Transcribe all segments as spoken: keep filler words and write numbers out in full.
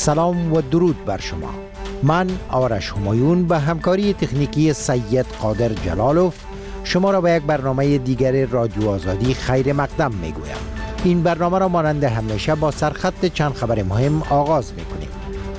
سلام و درود بر شما. من آرش همایون به همکاری تکنیکی سید قادر جلالوف شما را به یک برنامه دیگر رادیو آزادی خیر مقدم می گویم. این برنامه را مانند همیشه با سرخط چند خبر مهم آغاز می کنیم.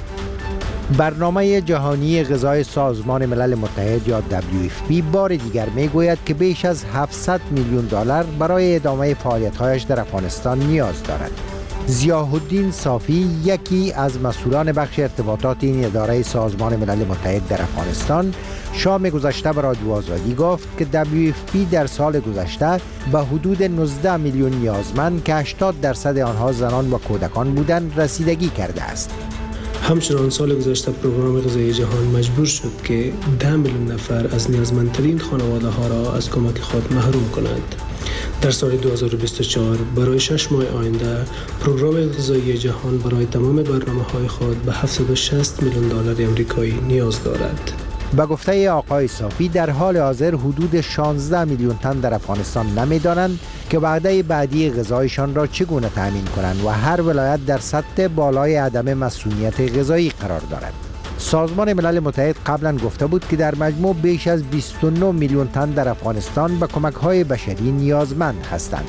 برنامه جهانی غذای سازمان ملل متحد یا دبلیو اف پی بار دیگر می گوید که بیش از هفتصد میلیون دلار برای ادامه فعالیت‌هایش در افغانستان نیاز دارد. ضیاءالدین صافی، یکی از مسئولان بخش ارتباطات این اداره سازمان ملل متحد در افغانستان، شام گذشته به رادیو آزادی گفت که دبلیو اف پی در سال گذشته به حدود نوزده میلیون نیازمند که هشتاد درصد آنها زنان و کودکان بودند رسیدگی کرده است. همچنان سال گذشته پروگرام غذایی جهان مجبور شد که ده میلیون نفر از نیازمندترین خانواده ها را از کمک خود محروم کند. در سال دو هزار و بیست و چهار برای شش ماه آینده پروگرام غذایی جهان برای تمام برنامه‌های خود به هفتصد و شصت میلیون دلار آمریکایی نیاز دارد. به گفته آقای صافی در حال حاضر حدود شانزده میلیون تن در افغانستان نمی‌دانند که وعده بعدی غذایشان را چگونه تامین کنند و هر ولایت در سطح بالای عدم مسئولیت غذایی قرار دارد. سازمان ملل متحد قبلا گفته بود که در مجموع بیش از بیست و نه میلیون تن در افغانستان به کمک‌های بشری نیازمند هستند.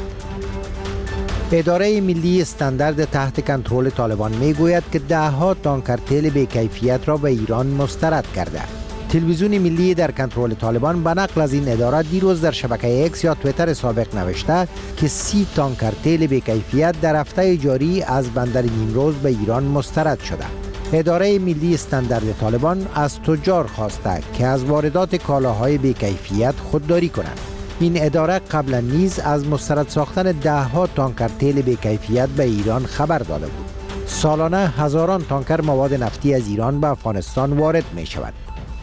اداره ملی استاندارد تحت کنترل طالبان میگوید که ده ها تانکر تیل بی‌کیفیت را به ایران مسترد کرده. تلویزیون ملی در کنترل طالبان به نقل از این اداره دیروز در شبکه اکس یا تویتر سابق نوشته که سی تانکر تیل بی‌کیفیت در هفته جاری از بندر نیمروز به ایران مسترد شده. اداره ملی استاندارد طالبان از تجار خواسته که از واردات کالاهای بی‌کیفیت خودداری کنند. این اداره قبلا نیز از مسترد ساختن ده ها تانکر تیل بی‌کیفیت به ایران خبر داده بود. سالانه هزاران تانکر مواد نفتی از ایران به افغانستان وارد می شود.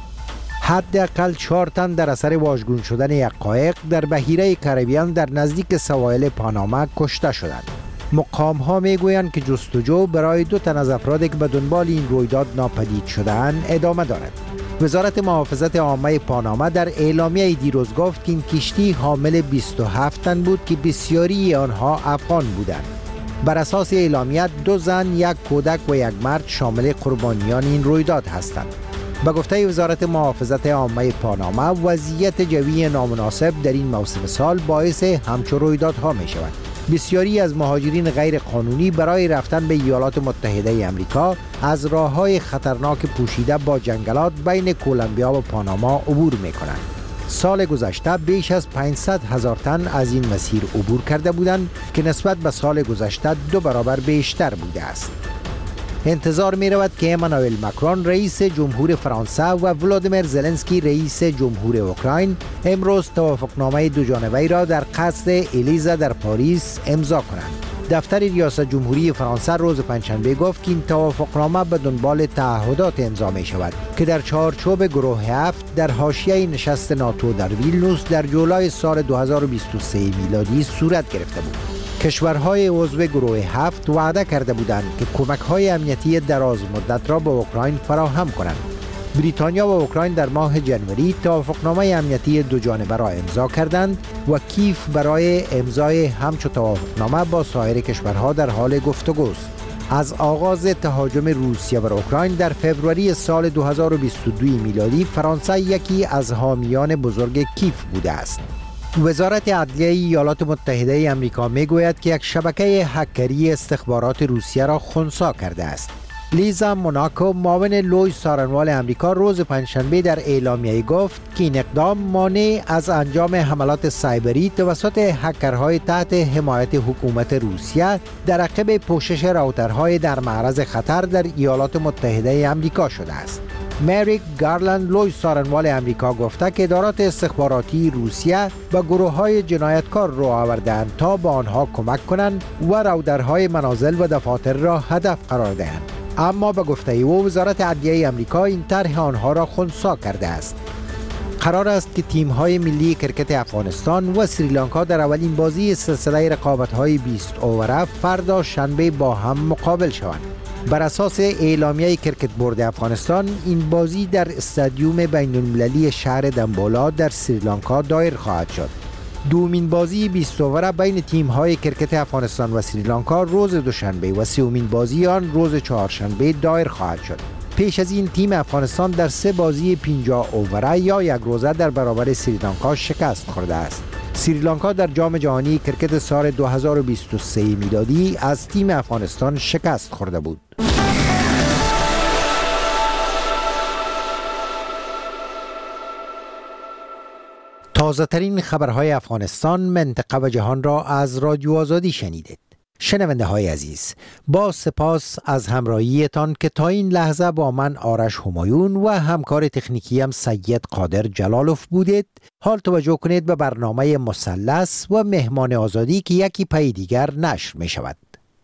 حداقل چهار تن در اثر واژگون شدن یک قایق در بحیره کربیان در نزدیک سواحل پاناما کشته شدند. مقام ها می گویند که جستجو برای دو تن از افرادی که به دنبال این رویداد ناپدید شده‌اند ادامه دارد. وزارت محافظت عامه پاناما در اعلامیه دیروز گفت که این کشتی حامل بیست و هفت تن بود که بسیاری آنها افغان بودند. بر اساس اعلامیه دو زن، یک کودک و یک مرد شامل قربانیان این رویداد هستند. به گفته وزارت محافظت عامه پاناما وضعیت جوی نامناسب در این موسم سال باعث همچون رویدادها می شود. بسیاری از مهاجرین غیر قانونی برای رفتن به ایالات متحده آمریکا از راه‌های خطرناک پوشیده با جنگلات بین کولومبیا و پاناما عبور می کنند. سال گذشته بیش از پانصد هزار تن از این مسیر عبور کرده بودند که نسبت به سال گذشته دو برابر بیشتر بوده است. انتظار می رود که امانوئل مکرون رئیس جمهور فرانسه و ولادیمیر زلنسکی رئیس جمهور اوکراین امروز توافقنامه دو جانبه را در قصر الیزا در پاریس امضا کنند. دفتر ریاست جمهوری فرانسه روز پنجشنبه گفت که این توافقنامه به دنبال تعهدات امضا می شود که در چارچوب گروه هفت در حاشیه نشست ناتو در ویلنوس در جولای سال دو هزار و بیست و سه میلادی صورت گرفته بود. کشورهای عضو گروه هفت وعده کرده بودند که کمک‌های امنیتی دراز مدت را به اوکراین فراهم کنند. بریتانیا و اوکراین در ماه جنوری توافقنامه امنیتی دو جانبه را امضا کردند و کیف برای امضای همچو توافقنامه با سایر کشورها در حال گفتگوست. از آغاز تهاجم روسیه بر اوکراین در فوریه سال دو هزار و بیست و دو میلادی فرانسه یکی از حامیان بزرگ کیف بوده است. وزارت عدلیه ایالات متحده آمریکا میگوید که یک شبکه هکری استخبارات روسیه را خنثی کرده است. لیزا موناکو، معاون لوی سارنوال آمریکا، روز پنجشنبه در اعلامیه گفت که این اقدام مانع از انجام حملات سایبری توسط هکرهای تحت حمایت حکومت روسیه در عقب پوشش راوترهای در معرض خطر در ایالات متحده آمریکا شده است. مریک گارلند، لوی سارنوال آمریکا، گفته که ادارات استخباراتی روسیه و گروه‌های جنایتکار رو آوردند تا به آنها کمک کنند و راودرهای منازل و دفاتر را هدف قرار دهند. اما به گفته او وزارت عدلیه آمریکا این طرح آنها را خنثی کرده است. قرار است که تیم‌های ملی کرکت افغانستان و سریلانکا در اولین بازی سلسله رقابت‌های بیست اووره فردا شنبه با هم مقابل شوند. بر اساس اعلامیه کرکت بورد افغانستان این بازی در استادیوم بین المللی شهر دنبولا در سریلانکا دایر خواهد شد. دومین بازی بیست اوور بین تیم‌های کرکت افغانستان و سریلانکا روز دوشنبه و سومین بازی آن روز چهارشنبه دایر خواهد شد. پیش از این تیم افغانستان در سه بازی پنجاه اووره یا یک روزه در برابر سریلانکا شکست خورده است. سریلانکا در جام جهانی کرکت سال دو هزار و بیست و سه میلادی از تیم افغانستان شکست خورده بود. تازه ترین خبرهای افغانستان، منطقه و جهان را از رادیو آزادی شنیدید. شنونده های عزیز، با سپاس از همراهیتان که تا این لحظه با من آرش همایون و همکار تکنیکیم سید قادر جلالوف بودید. حال توجه کنید به برنامه مثلث و مهمان آزادی که یکی پی دیگر نشر می شود.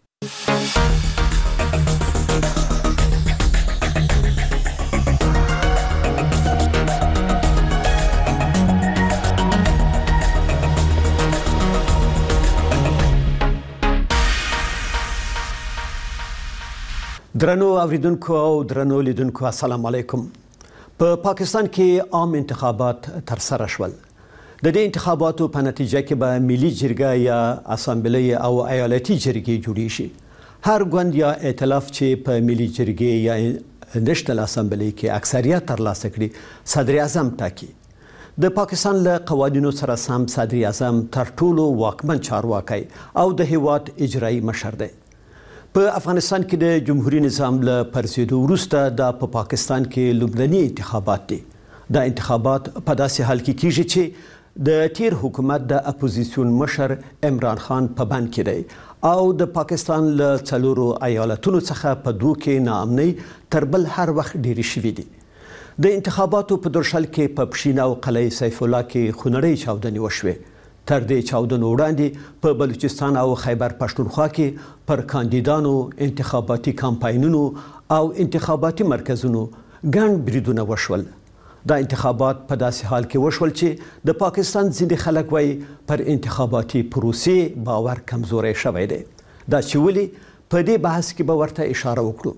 درنو اوریدونکو او درنو لیدونکو السلام علیکم. په پاکستان کې عام انتخابات تر سره شول. د دې انتخاباتو په نتیجه کې به ملي جرګه یا اسامبلې او ایالتي جرګې جوړې شي. هر ګوند یا ائتلاف چې په ملي جرګې یا نېشنل اسامبلې کې اکثریت ترلاسه کړي صدر اعظم ټاکي. د پاکستان له قوانینو سره سم صدر اعظم تر ټولو واکمن چارواکی او د هیواد اجرایي مشر دی. په افغانستان کې د جمهوریت نظام له پرځېدو وروسته د په پاکستان کې لومړني انتخابات دي. دا انتخابات په داسې حال کې کیږي چې د تیر حکومت د اپوزیسیون مشر عمران خان په بند کې دی او د پاکستان له څلورو ایالتونو څخه په دوه کې ناامنۍ تر بل هر وخت ډېرې شوې دي. د انتخاباتو په درشل کې په پښین او قلعه سیف الله کې خونړۍ چاودنې وشوې. تر دې چاودنو وړاندې په بلوچستان او خیبر پښتونخوا کې پر کاندیدانو انتخاباتي کمپاینونو او انتخاباتي مرکزونو ګڼ بریدونه وشول. دا انتخابات په داسې حال کې وشول چې د پاکستان ځینې خلک وایي پر انتخاباتي پروسې باور کمزوری شوی دی. دا چې ولې په دې بحث کې به ورته اشاره وکړو.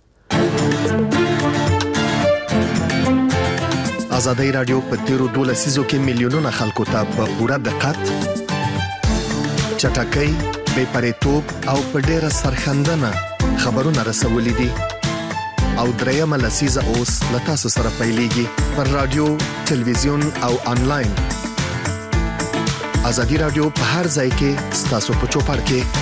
ازادي رادیو په تیرو دوه لسیزو کې میلیونونه خلکو ته په پوره دقت، چټکۍ، بې پرېتوب او په ډېره سرښندنه خبرونه رسولي دي او درېیمه لسیزه اوس له تاسو سره پیلېږي پر رادیو، تلویزیون او آنلاین. ازادي رادیو په هر ځای کې ستاسو په چوپړ کې.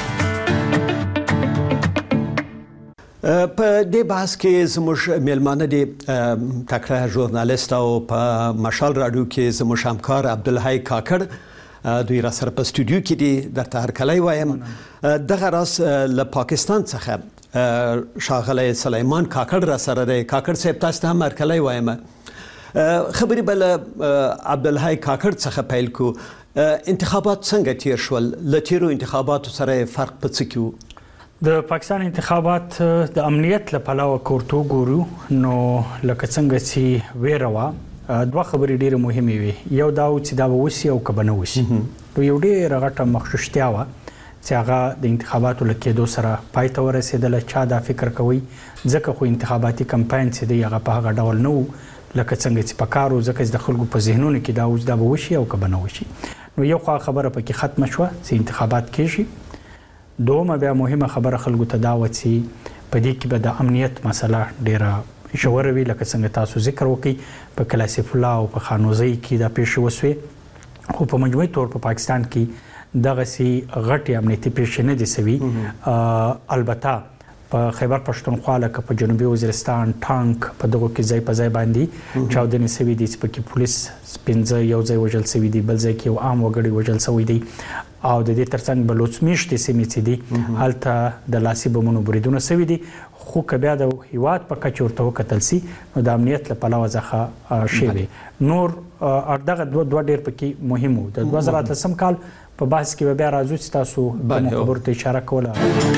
په دې بحث کې زموږ میلمانه دي تکړه ژورنالیست او په مشال رادیو کې زموږ همکار عبدالحی کاکړ دوی را سره په استودیو کې دي. درته هرکلی وایم. دغه راز له پاکستان څخه ښاغلی سلیمان کاکړ را سره دی. کاکړ صاحب تاسو ته هم هرکلی وایم. خبرې به له عبدالحی کاکړ څخه پیل کړو. انتخابات څنګه تیر شول؟ له تیرو انتخاباتو سره فرق په څه کې و؟ د پاکستان انتخابات د امنیت له پلوه کورتو ګورو نو لکه څنګه چې ویره وه دوه خبرې ډېرې مهمې وي. یو دا و چې دا به وشي او که به نه وشي. نو یو ډېره غټه مخشوشتیا وه چې هغه د انتخاباتو له کېدو سره پای ته ورسېدله. چا دا فکر کوي ځکه خو انتخاباتي کمپاین چې دی هغه په هغه ډول نه و لکه څنګه چې په کار و، ځکه چې د خلکو په ذهنونو کې دا اوس دا به وشي او که به نه وشي. نو یو خوا خبره پکې ختمه شوه چې انتخابات کېږي. دومه بیا مهمه خبره خلکو ته دا و چې په دې کې به د امنیت مسله ډېره ژوره وي. لکه څنګه تاسو ذکر وکړئ په قلعه سیف الله او په خانوزۍ کې دا پیښې وسوې، خو په مجموعي طور په پاکستان کې دغسې غټې امنیتي پیښې نه دي سوي. البته په خیبر پښتونخوا لکه په جنوبي وزیرستان ټانک په دغو کې ځای په ځای باندې چاودنې سوي دي چې پکې پولیس پنځه یو ځای وژل سوي دي، بل ځای کې یو عام وګړی وژل سوی دی او د دې ترڅنګ بلوچ میشتې سیمې چې دي هلته د لاسي بمونو بریدونه سوي دي. خو که بیا د هیواد په کچه ورته وکتل سي نو د امنیت له پلوه څخه شوي نور دغه دوه ډېر پکې مهم وو. د دوه زره اتلسم کال په بحث کې به بیا راځو چې تاسو کومو خبرو ته اشاره کوله.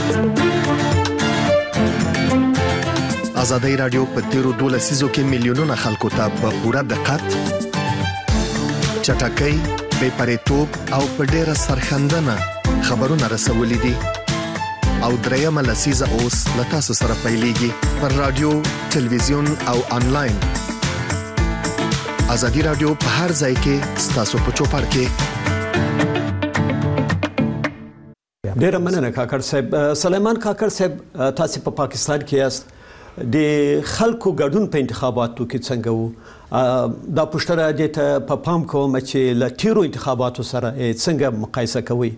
ازادي رادیو په تیرو دوه لسیزو کې میلیونونه خلکو ته په پوره دقت، چټکۍ، بې پرېتوب او په ډېره سرښندنه خبرونه رسولي دي او درېیمه لسیزه اوس له تاسو سره پیلېږي پر رادیو، تلویزیون او آنلاین. ازادي رادیو په هر ځای کې ستاسو په چوپړ کې. ډېر مننه کاکړ صاحب. سلیمان کاکړ صاحب، تاسو په پاکستان کې یاست، د خلکو ګډون په انتخاباتو کې څنګه وو؟ دا پوښتنه دې ته په پام کوم چې له تیرو انتخاباتو سره څنګه مقایسه کوي؟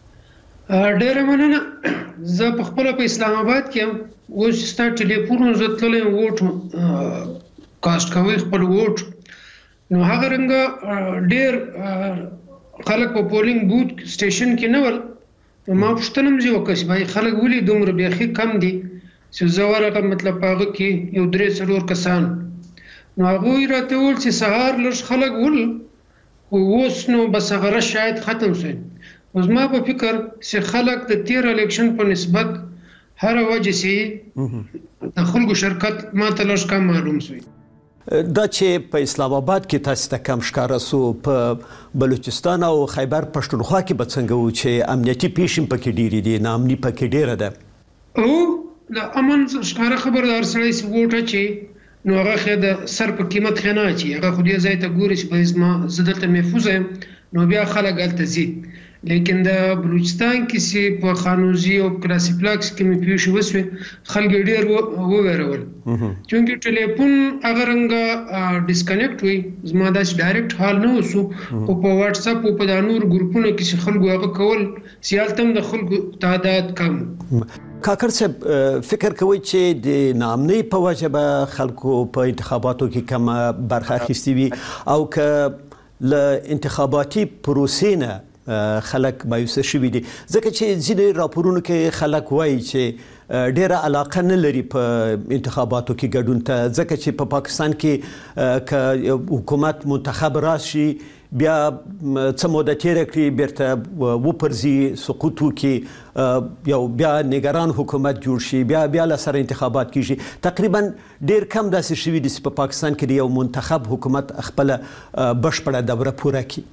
ډېر مننه. زه په خپل په اسلام آباد کې یم، اوس ستا ټلیفون زه تللی ووټ کاسټ کوي خپل ووټ، نو هغه رنګه ډېر خلک په پولینګ بوت سټیشن کې نه ول. ما پوښتنه مې وکړه چې بای خلک ولې دومره بیخي کم دي چې زه ورغلم، مطلب هغه کې یو درې څلور کسان، نو هغوی راته وویل چې سهار لږ خلک ول، خو اوس نو بس هغه شاید ختم شوی. اوس ما په فکر چې خلک د تیر الیکشن په نسبت هر وجه سي د خلکو شرکت ما ته لږ کم معلوم شوی. دا چې په اسلام آباد کې تاسو ته کم ښکاره سو، په بلوچستان او خیبر پښتونخوا کې به څنګه وو چې امنیتي پیښې پکې ډېرې دي، ناامني پکې ډېره ده؟ او د امن ښکاره خبردار سړی چې ووټ اچوي نو هغه خې د سر په قیمت خې نه اچي، هغه خو دې ځای ته ګوري چې به زما زه دلته محفوظ یم، نو بیا خلک هلته ځي. لیکن د بلوچستان کې چې په خانوزي او کلاسیپلاکس کې مې پیښې وسوې، خلک یې ډېر وویرول، چونکې ټلیفون هغه رنګه ډسکنیکټ وي، زما داسې ډایرکټ حال نه وسو، خو په واټس اپ او په دا نور ګروپونو کې چې خلکو هغه کول، چې هلته هم د خلکو تعداد کم. کاکړ صاحب، فکر کوئ چې د ناامنۍ په وجه به خلکو په انتخاباتو کې کم برخه اخیستې وي، او که له انتخاباتي پروسې نه خلک مایوسه شوي دي؟ ځکه چې ځینې راپورونو کې خلک وایي چې ډېره علاقه نه لري په انتخاباتو کې ګډون ته، ځکه چې په پاکستان کې که حکومت منتخب راشي بیا څه موده تیره کړي بیرته وپرځي، سقوط وکړي، یو بیا نگران حکومت جوړ شي، بیا بیا له سره انتخابات کیږي. تقریبا ډېر کم داسې شوي دي چې په پاکستان کې د یو منتخب حکومت خپله بشپړه دوره پوره کړي.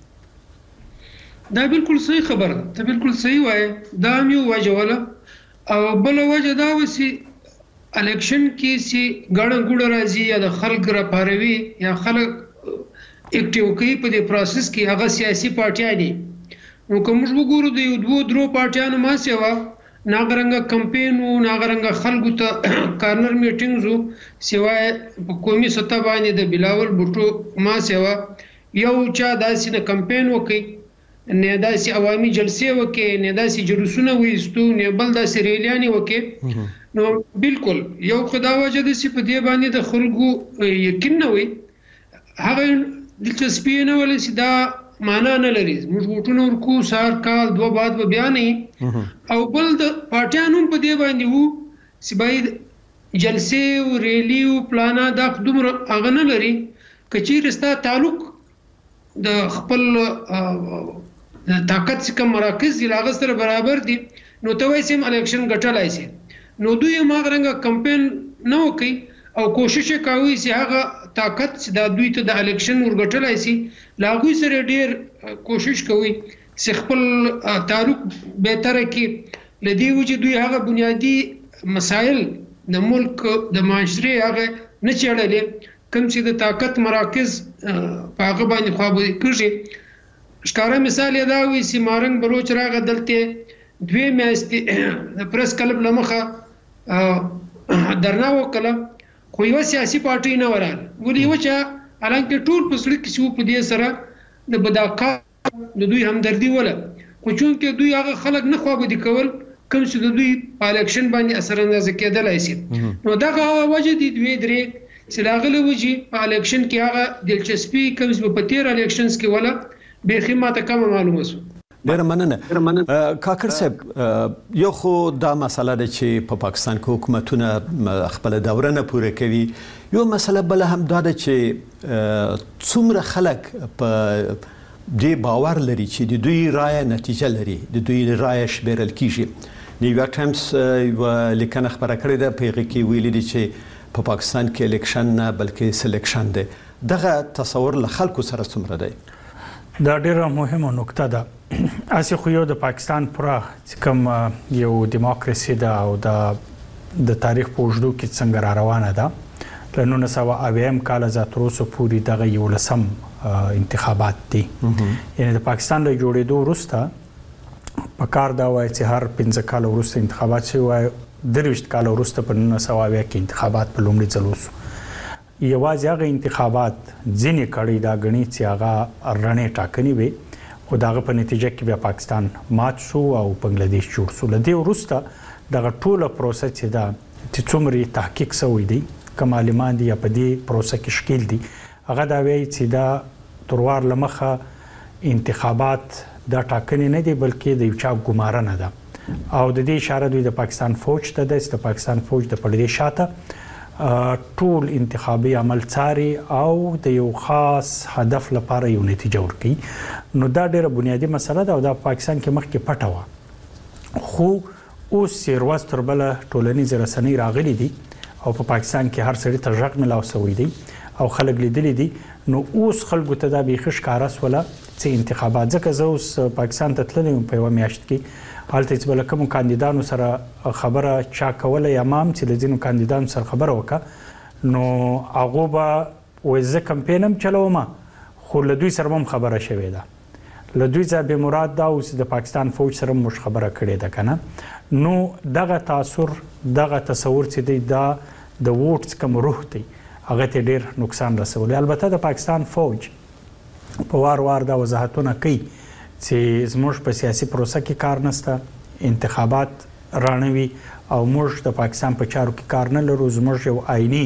دا بالکل صحیح خبره ده، ته بالکل صحیح وایې. دا هم یو وجه وله، او بله وجه دا وه چې الیکشن کې چې ګڼه ګوڼه راځي یا د خلک راپاروي یا خلک اکټیو کوي په دې پروسس کې، هغه سیاسي پارټیان دي. نو که موږ وګورو د یو دوو درو پارټیانو ما سیوا ناغه رنګه کمپین و، ناغه رنګه خلکو ته کارنر میټینګز و، سوای په قومي سطح باندې د بلاول بوټو ما سیوا یو چا داسې نه کمپین وکړي، نه داسې عوامي جلسې وکړي، نه داسې جلوسونه وایستو، نه بل داسې ریلیانې وکړي. نو بالکل یو خو دا وجه ده چې په دې باندې د خلکو یقین نه وي، هغه دلچسپي نه ولې چې دا معنا نه لري. موږ ووټونه ورکو، سهار کال دوه بعد به بیا نه، او بل د پارټیانو هم په دې باندې وو چې باید جلسې او ریلي او پلانا دا دومره هغه نه لري. که چیرې ستا تعلق د خپل د طاقت څخه مراکز دي هغه سره برابر دي، نو ته وایې چې الیکشن ګټلای شي. نو دوی هم هغه رنګه کمپین نه وکړي او کوشش یې کوي چې هغه طاقت چې دا دوی ته د الیکشن ورګټلای شي، له هغوی سره ډېر کوشش کوي چې خپل تعلق بهتره کړي. له دې وجې دوی هغه بنیادي مسایل د ملک د معاشرې هغه نه څېړلې، کوم چې د طاقت مراکز په هغه باندې خوابدي کېږي. ښکاره مثال یې دا وي چې مارنګ بلوچ راغی دلته دوې میاشتې د پریس کلب له مخه درنا وکړه، خو یوه سیاسي پارټۍ نه وراله. ولې یوه چا حالانکې ټول په زړه کې چې وو په دې سره د بداکار د دوی همدردي وله، خو چونکې دوی هغه خلک نه خوابدي کول کوم چې د دوی په الیکشن باندې اثر اندازه کېدلی شي. نو دغه وجه دي دوې درې چې د هغه له وجې په الیکشن کې هغه دلچسپي کوم چې په تېر الیکشنز کې وله بیخي ماته کمه معلومه شوه. ډېره مننه. کاکړ صاحب، یو خو دا مسله ده چې په پاکستان کې حکومتونه خپله دوره نه پوره کوي، یو مسله بله هم دا ده چې څومره خلک په دې باور لري چې د دوی رایه نتیجه لري، د دوی رایه شمیرل کیږي. نیویارک ټایمز یوه لیکنه خپره کړې ده، په هغې کې ویلي دي چې په پاکستان کې الیکشن نه بلکې سلیکشن دی. دغه تصور له خلکو سره څومره دی؟ دا ډیره مهمه نکته ده. اسی خو یو د پاکستان پوره کوم یو دیموکراسي ده او د د تاریخ په اوږدو کې څنګه را روانه ده، له نولس سوه اویم کال څخه تر اوسه پورې دغه یولسم انتخابات دي. یعنې د پاکستان له جوړېدو وروسته په کار دا وایي چې هر پنځه کال وروسته انتخابات شي وای درويشت کال وروسته په نولس سوه اویا کې انتخابات په لومړي ځل وشو. یوازې هغه انتخابات ځینې کړي دا غني چې هغه رڼې ټاکنې وي خو داغه په نتیجه کې بیا پاکستان مات شو او بنگلاديش جوړ شو. لدې وروسته دغه ټوله پروسه چې دا چې څومره تحقیق شوی دی کمالمان دي په دې پروسه کې شکل دي هغه دا وایي چې دا تروار لمخه انتخابات دا ټاکنې نه دي بلکې د یو چا ګمارنه ده او د دې اشاره دوی د پاکستان فوج ته ده چې د پاکستان فوج د پردې شاته ټول انتخابي عمل څاري او د یو خاص هدف لپاره یو نتیجه ورکړي. نو دا ډیره بنیادی مسله ده او دا پاکستان کې مخکې پټه وه خو اوس ورځ تر بله ټولنیز رسنۍ راغلي دي او په پاکستان کې هر سړي ته غږ ملاو شوی دی او خلک لیدلی دي. نو اوس خلکو ته دا بیخي ښکاره سوله چې انتخابات ځکه زه اوس پاکستان ته تللی یم په یوه میاشت کې هلته چې بل کوم کاندیدانو سره خبره چا کوله یا مام چې د ځینو کاندیدانو سره خبره وکړه نو هغه به وایي زه کمپین هم چلوم خو له دوی سره هم خبره شوې ده له دوی څخه به مراد دا اوس د پاکستان فوج سره موږ خبره کړې ده کنه. نو دغه تاثر دغه تصور چې دی دا د ووټس کوم روح دی هغه ته ډیر نقصان رسولی. البته د پاکستان فوج په وار وار دا وضاحتونه کوي چې زموږ په سیاسي پروسه کې کار نشته انتخابات رانوي او موږ د پاکستان په چارو کې کار نه لرو زموږ یو آئینی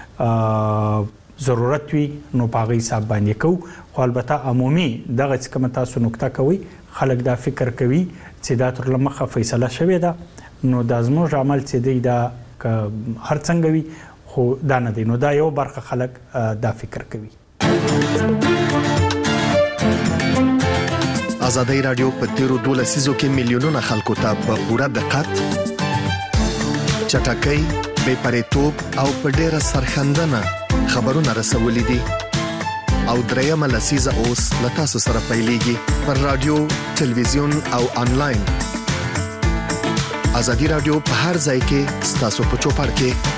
ضرورت وي نو په هغه حساب باندې کوو. خو البته عمومي دغه چې کومه تاسو نکته کوي خلک دا فکر کوي چې دا تر لمخه فیصله شوې ده نو دا زموږ عمل چې دی دا هر څنګه وي خو دا نه دی. نو دا یو برخه خلک دا فکر کوي. ازادي رادیو په تیرو دوه لسیزو کې میلیونونه خلکو ته په پوره دقت چټکۍ بې پرېتوب او په ډېره سرښندنه خبرونه رسولي دي او درېیمه لسیزه اوس له تاسو سره پیلېږي پر رادیو تلویزیون او انلاین. ازادي رادیو په هر ځای کې ستاسو په چوپړ کې.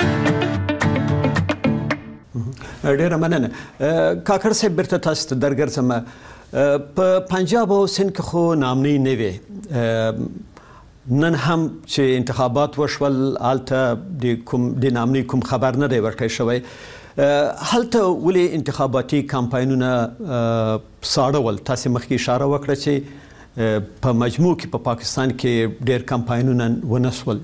ډېره مننه کاکړ صاحب بیرته تاسو ته درګرځم. په پنجاب او سند کې خو نامنۍ نه وي نن هم چې انتخابات وشول هلته د کوم د نامنۍ کوم خبر نه دی ورکړی شوی. هلته ولې انتخاباتي کمپاینونه ساړه ول؟ تاسو مخکې اشاره وکړه چې په مجموع کې په پاکستان کې ډېر کمپاینونه ونه شول.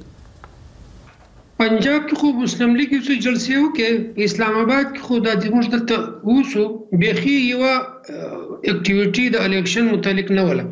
پنجاب کې خو مسلم لیگ یو څه جلسې وکړې اسلام آباد کې خو د موږ دلته اوسو بيخي یو اکټیویټي د الیکشن متعلق نه ولا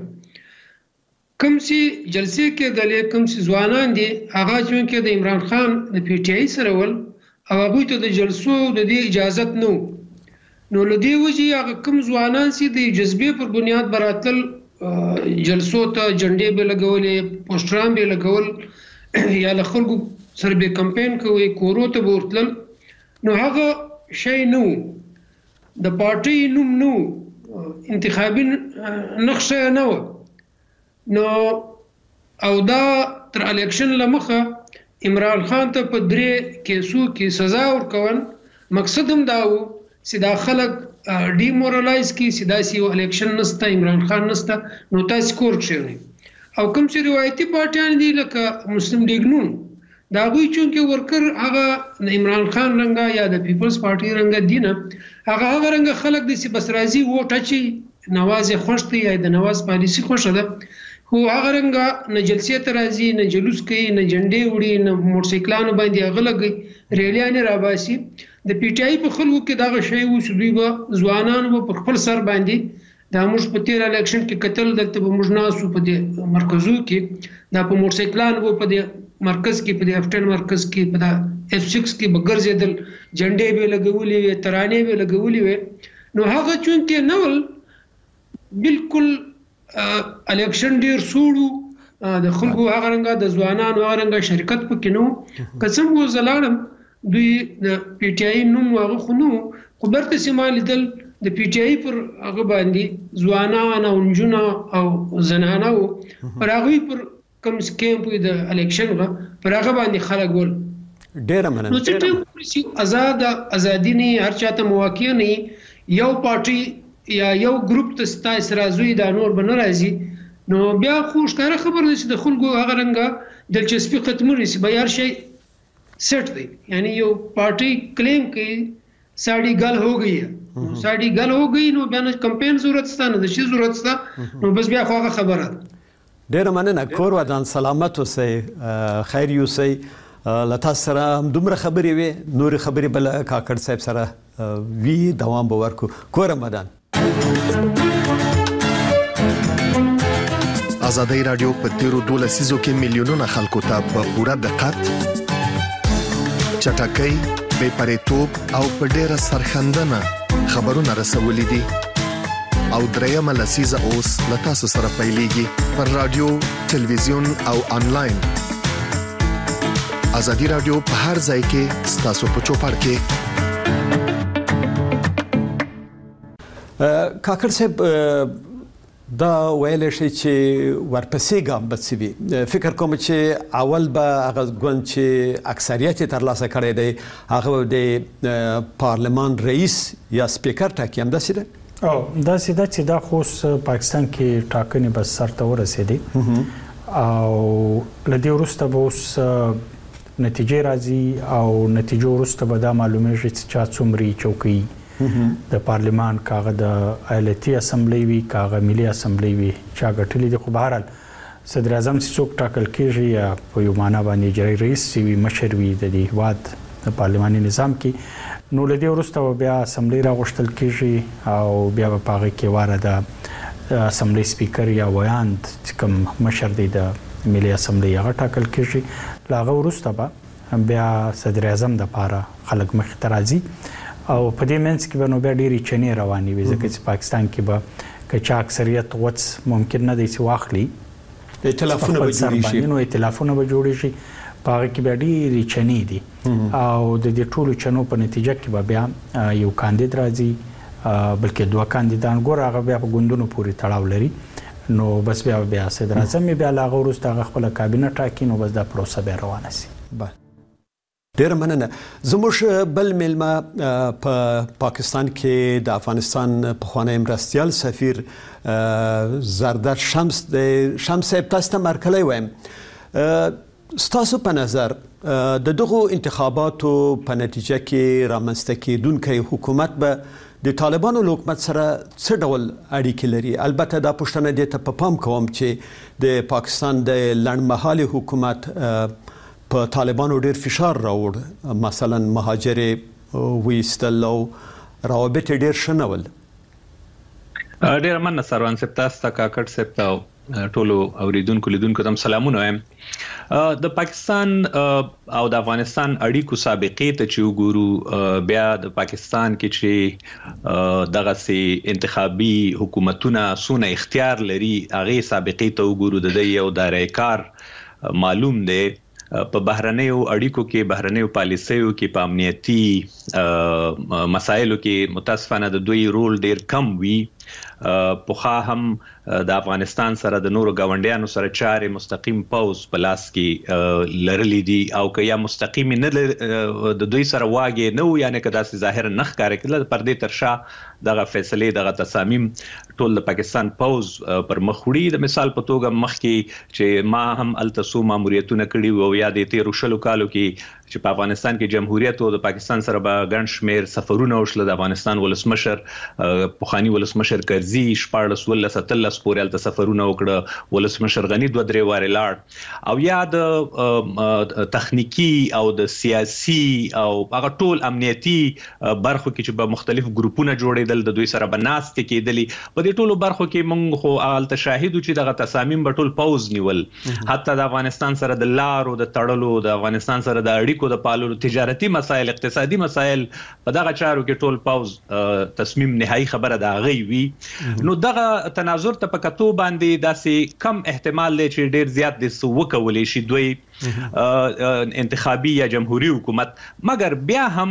کوم سي جلسې کې د کوم سي ځوانان دي هغه چې کې د عمران خان د پی ټی آی سره ول او هغه ته د جلسو د دې اجازه نو نو لدی وجي هغه کوم ځوانان سي د جذبې پر بنیاد براتل جلسو ته جنډې به لګولې پوسټران به لګول یا له خلکو سره به کمپاین کوي کورو ته ورتل نو هغه شی نو د پارټي نوم نو انتخابي نقشه نه نو او دا تر الیکشن لمخه عمران خان ته په درې کیسو کې سزا ورکول مقصد هم دا و چې دا خلک ډیمورالایز کی سیدا سی الیکشن نسته عمران خان نسته نو تاسو کور شوی او کوم چې روایتي پارټیان دي لکه مسلم لیگ نو دا غوي چې ورکر هغه عمران خان رنګا یا د پیپلز پارټي رنګا دینه هغه هغه رنګ خلک د سی بس راضي ووټ چي نواز خوشتي یا د نواز پالیسی خوشته ده خو هغه رنګا نه جلسې ته راځي نه جلوس کوي نه جنډې وړي نه موټرسایکلانو باندې غلګي ریلیانې راباسي د پی ټی آی په خلکو کې دا شی وو چې دوی به ځوانان وو په خپل سر باندې دا موږ په تیر الیکشن کې قتل دلته به موږ ناسو په دې مرکزو کې دا په موټرسایکلان وو په دې مرکز کې په اف ټن مرکز کې په اف سکس کې بغرزیدل جنډې به لګولې وي ترانې به لګولې وي نو هغه چې نول بالکل الیکشن ډیر سوړو د خلکو هغه رنګه د ځوانانو هغه رنګه شرکت پکې نو قسم و زلاړم دوی د پی ټی آی نوم هغه خو نو خو برته سیمه لیدل د پی ټی آی پر هغه باندې ځوانان او نجونه او زنانه پر هغه پر کوم سکیم په د الیکشن غو پر هغه باندې خلک ول ډیر مننه نو چې آزاد ازادي نه هر چاته مواقع نه یو پارټي یا یو ګروپ ته ستا سرازوی د نور بن راځي نو بیا خو ښکاره خبره ده چې د خلکو هغه رنګه دلچسپي ختمونه شي به هر شی سیټ دی یعنی یو پارټي کلیم کوي ساڑی گل ہو گئی ہے ساڑی گل ہو گئی نو بیا نه کمپین ضرورت ستا نه د شي ضرورت ستا نو بس بیا خو هغه خبره ډیر مننه کور ودان سلامت اوسئ خیر اوسئ لتا سره دومره خبرې وي نور خبرې بل کاکړ صاحب سره وی دوام به ورکو کور مدان ازادي رادیو په تیرو دوه لسیزو کې میلیونونه خلکو ته په پوره دقت چټکۍ بې پرېتوب او په ډېره سرښندنه خبرونه رسولي دي او درېیمه لسیزه اوس له تاسو سره پیلېږي پر رادیو تلویزیون او آنلاین ازادي رادیو په هر ځای کې ستاسو په چوپړ کې کاکړ صاحب دا ویل شي چې ورپسې ګام بچوي فکر کوم چې اول به هغه ګوند چې اکثریت ترلاسه کړی دی هغه د پارلمان رئیس یا سپیکر ټاکي هم داسې ده او دا سیده چې دا خو پاکستان کې ټاکنې بس سرته ورسېدي او لدې وروسته به اوس نتیجې راځي او نتیجو وروسته به دا معلومیږي چې چا څومره چوکۍ د پارلمان کاغه د ایالتي اسمبلی وی کاغه ملي اسمبلی وی چا غټلی د خو بهرال صدر اعظم څوک ټاکل کیږي یا په یو معنا باندې جری رئیس وی مشر وی د دې هواد د پارلماني نظام کې نو لدی ورسته بیا اسمبلی را غشتل کیږي او بیا په هغه کې واره د اسمبلی سپیکر یا ویاند کوم مشر دی د ملي اسمبلی هغه ټاکل کیږي لاغه ورسته بیا صدر اعظم د پاره خلک مخ ترازی او په دې منځ کې به نو بیا ډېرې چنې روانې وي ځکه چې پاکستان کې به که چا اکثریت غوڅ ممکن نه دی چې واخلي ائتلافونه به جوړې شي نو ائتلافونه به جوړې شي په هغه کې بیا ډېرې چنې دي او د دې ټولو چنو په نتیجه کې به بیا یو کاندید راځي بلکې دوه کاندیدان ګور هغه بیا په ګوندونو پورې تړاو لري نو بس بیا بیا صدر اعظم بیا لا هغه وروسته هغه خپله کابینه ټاکي نو بس دا پروسه بیا روانه شي ډیر مننه زموږ بل میلمه په پاکستان کې د افغانستان پخوانی مرستیال سفیر زرداد شمس د شمس صاحب تاسو ته مرکلی وایم ستاسو په نظر د دغو انتخاباتو په نتیجه کې رامنځته کېدونکی حکومت به د طالبانو له حکومت سره څه ډول اړیکې لري البته دا پوښتنه دې ته په پام کوم چې د پاکستان د لنډمهالي حکومت په طالبانو ډیر فشار راوړ مثلا مهاجر ویستل او روابط ډیر شنول ډیر مننه سروان صاحب تاسو ته کاکړ صاحب ته ټولو اوریدونکو لیدونکو ته سلامونه وایم د پاکستان او د افغانستان اړیکو سابقې ته چې وګورو بیا د پاکستان کې چې دغه سي انتخابي حکومتونه سونه اختیار لري هغه سابقې ته وګورو د یو دایره کار معلوم دی په بهرنیو اړیکو کې بهرنیو پالیسیو کې په امنیتي مسایلو کې متاسفانه د دوی رول ډیر کم وی پوخا هم د افغانستان سره د نورو گاونډیانو سره چارې مستقیم پوز په لاس کې لرلې دي او که یا مستقیم نه د دوی سره واګي نو یعنی که داسې ظاهر نه ښکاري کله پر دې ترشا دغه فیصله دغه تصامیم ټول د پاکستان پوز پر مخ وړي د مثال په توګه مخ کې چې ما هم التسو ماموریتونه کړي او یا د تیرو شلو کالو کې چې په افغانستان کې جمهوریت او د پاکستان سره به ګڼ شمېر سفرونه وشل د افغانستان ولسمشر پخوانی ولسمشر کرزي شپاړس ولس اتلس پورې الته سفرونه وکړه ولسمشر غنی دوه درې واره لاړ او یا د تخنیکی او د سیاسي او هغه ټول امنیتي برخو کې چې په مختلف ګروپونه جوړېدل د دوی سره بناست کېدلی په دې ټولو برخو کې موږ خو الته شاهدو چې دغه تصامیم په ټول پوز نیول حتی د افغانستان سره د لارو د تړلو د افغانستان سره د اړیکو د پالو تجارتي مسایل اقتصادي مسایل په دغه چارو کې ټول پوز تصمیم نهایی خبره دا غي وی نو دغه تناظر ته په کتو باندې داسې کم احتمال لري چې ډیر زیات د سوکولې شي دوی انتخابي یا جمهوریت حکومت مګر بیا هم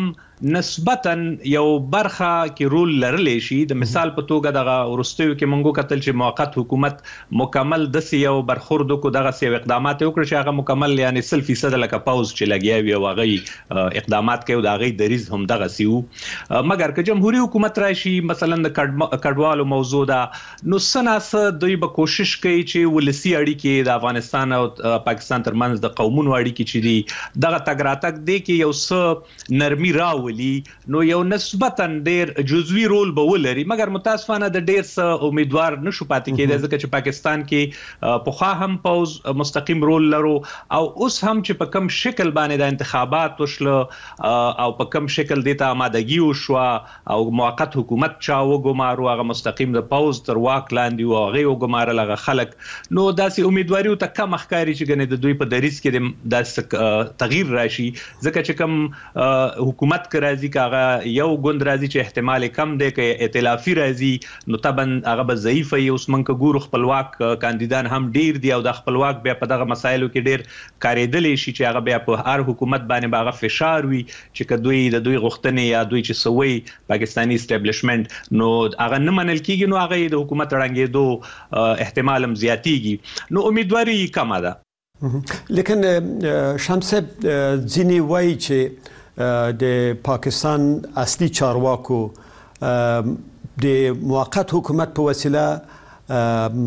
نسبتا یو برخه کې رول لرلی شي. د مثال په توګه دغه ورستیو کې مونږ کتل چې موقت حکومت مکمل د یو برخورد کو دغه سی اقدامات وکړي چې هغه مکمل یعنی صل فیصد لکه پاوز چې لګیا وي او هغه اقدامات کوي او د هغه دریز هم دغه سیو. مګر که جمهوریت حکومت راشي مثلا د کډوالو موضوع ده نو سناس دوی به کوشش کوي چې ولسی اړیکې د افغانستان او پاکستان ترمنځ د قومونو اړیکې چې دي دغه تګ راتګ دی کې یو څه نرمي راولي نو یو نسبتا ډیر جزوي رول به ولري. مګر متاسفانه د ډیر څه امیدوار نشو پاتې کېدای ځکه چې پاکستان کې پوخا هم پوز مستقیم رول لرو او اوس هم چې په کم شکل باندې د انتخابات وشله او په کم شکل دیتا آمادګي وشو او موقت حکومت چا وګمارو هغه مستقیم د پوز تر واک لاندې او هغه وګمارل هغه خلک نو داسې امیدواري او تکه مخکاري چې ګنې د دوی په دریس کې د تغییر راشي ځکه چې کم حکومت کې راځي کاغه یو ګوند راځي چې احتمال کم دی کې ائتلافي راځي نو طبعا هغه به ضعیف وي. اوس منکه ګورو خپلواک کاندیدان هم ډیر دي او د خپلواک بیا په دغه مسایلو کې ډیر کاریدلې شي چې هغه بیا په هر حکومت باندې باغه فشار وي چې کدوې د دوی غوښتنې یا دوی چې سوي پاکستانی اسټابلیشمنت نو هغه نه منل کیږي نو هغه د حکومت رنګېدو احتمال هم زیاتیږي نو امیدواري کمه ده. لیکن شمس ځینې وایي چې د پاکستان اصلي چارواکو د موقت حکومت په وسیله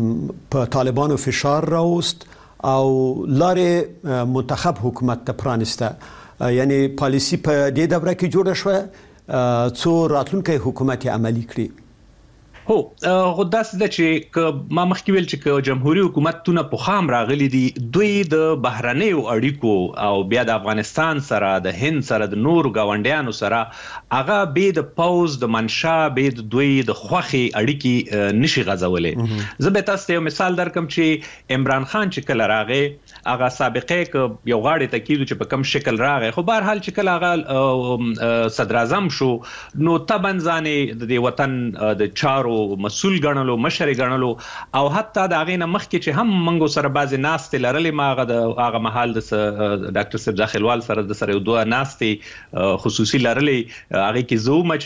په طالبانو فشار راوست او لارې منتخب حکومت ته پرانسته یعنی پالیسی په دې دوره کې جوړه شوه څو راتلونکی حکومت عملی کړي. هو خو داسې ده چې ما مخکې ویل چې جمهوریت حکومتونه په خام راغلي دي دوی د بهرنیو اړیکو او بیا د افغانستان سره د هند سره د نور گاونډیانو سره هغه به د پوز د منشا به د دوی د خوخي اړیکې نشي غځولې. زه به تاسو ته یو مثال درکم چې عمران خان چې کله راغی هغه سابقه ک یو غاړي تاکید چې په کم شکل راغی خو بهر حال چې کله هغه صدر اعظم شو نو تبن ځانې د وطن د چارو مسؤل غنلو مشر غنلو او حتی دا غینه مخکې چې هم منګو سره بعضی ناستې لرلې ماغه د هغه محل د ډاکټر صاحب داخلوال سره د سره دوه ناستې خصوصي لرلې هغه کې زوم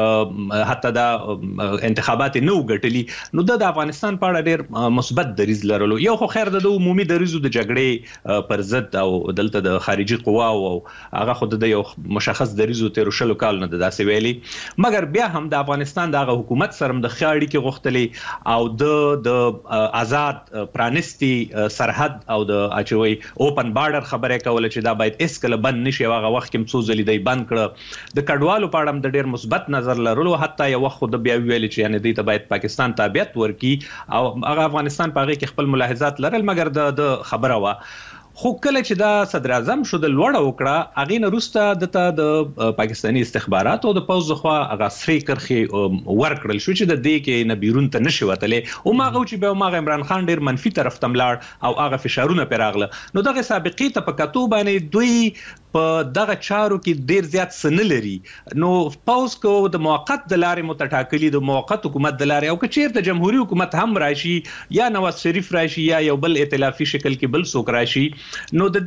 چې حتی دا انتخابات نو غټلی نو د افغانستان په اړه ډېر مثبت دریز لرلو. یو خو خیر د عمومي دریزو د جګړې پر ضد او دلته د خارجي قواو او هغه خود د یو مشخص دریزو تیر شلو کال نه داسې ویلي مګر بیا هم د افغانستان د حکومت سره د خاړي کې غوښتلې او د د آزاد پرانستی سرحد او د اچوي اوپن بارډر خبره کوله چې دا باید اسکل بند نشي هغه وخت کې څو ځلې دی بند کړ. د کډوالو په اړه د ډېر مثبت نظر لرلو حتی یو وخت د بیا ویل چې یعنی دوی ته باید پاکستان تابعیت ورکړي او هغه افغانستان په هغه کې خپل ملاحظات لرل مګر د خبره وا خو کله چې دا صدر اعظم شو د لوړه وکړه اغه نه روسته دته د پاکستانی استخبارات او د پوز خو هغه سری کرخي ورکړل شو چې د دې کې نه بیرون ته نشي وتلې او ماغه چې به ماغه عمران خان ډیر منفي طرف ته ملاړ او هغه فشارونه پیراغله نو دغه سابقې ته په کتو باندې دوی په دغه چارو کې ډیر زیات سن لري نو پوز کو د موقت د لارې متټاکلي د موقت حکومت د لارې او که چیرته جمهوریت حکومت هم راشي یا نواز شریف راشي یا یو بل ائتلافي شکل کې بل څوک راشي نو د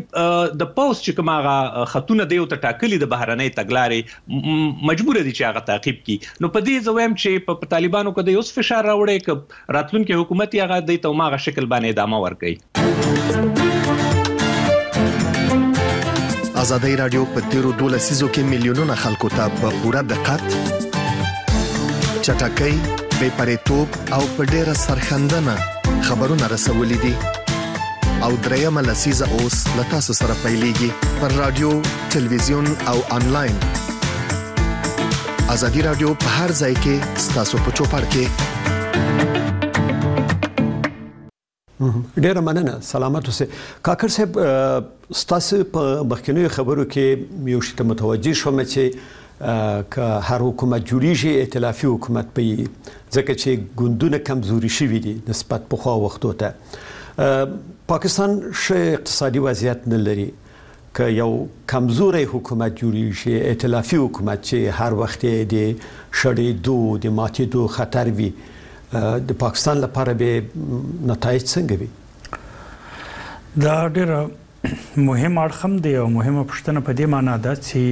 دې د پوز چې کومه خطونه دی او ټاکلي د بهرنۍ تګلارې مجبور دي چې هغه تعقیب کړي. نو په دې زویم چې په طالبانو کې د اوس فشار راوړي ک راتلونکي حکومت یې هغه د توماغه شکل باندې ادامه ورکړي. ازادي رادیو په تیرو دوه لسیزو کې میلیونونه خلکو ته په پوره دقت چټکۍ بې پرېتوب او په ډېره سرخندنه خبرونه رسولې دي او درېمه لسیزه اوس له تاسو سره پیلېږي پر رادیو ټلویزیون او انلاین. ازادي رادیو په هر ځای کې ستاسو په چوپړ کې. ډیره مننه سلامت اوسئ. کاکړ صاحب ستاسو په مخکنیو خبرو کې یو شی ته متوجه شوم چې که هر حکومت جوړیږي ائتلافي حکومت به ځکه چې ګوندونه کمزوري شوي دي نسبت پخوا وختو ته پاکستان ښه اقتصادي وضعیت نه لري که یو کمزوري حکومت جوړیږي ائتلافي حکومت چې هر وخت د شړېدو د ماتېدو خطر وي د پاکستان لپاره به نتایج څنګه وي؟ دا ډېر مهم اړخم دی او مهمه پوښتنه په دې معنی ده چې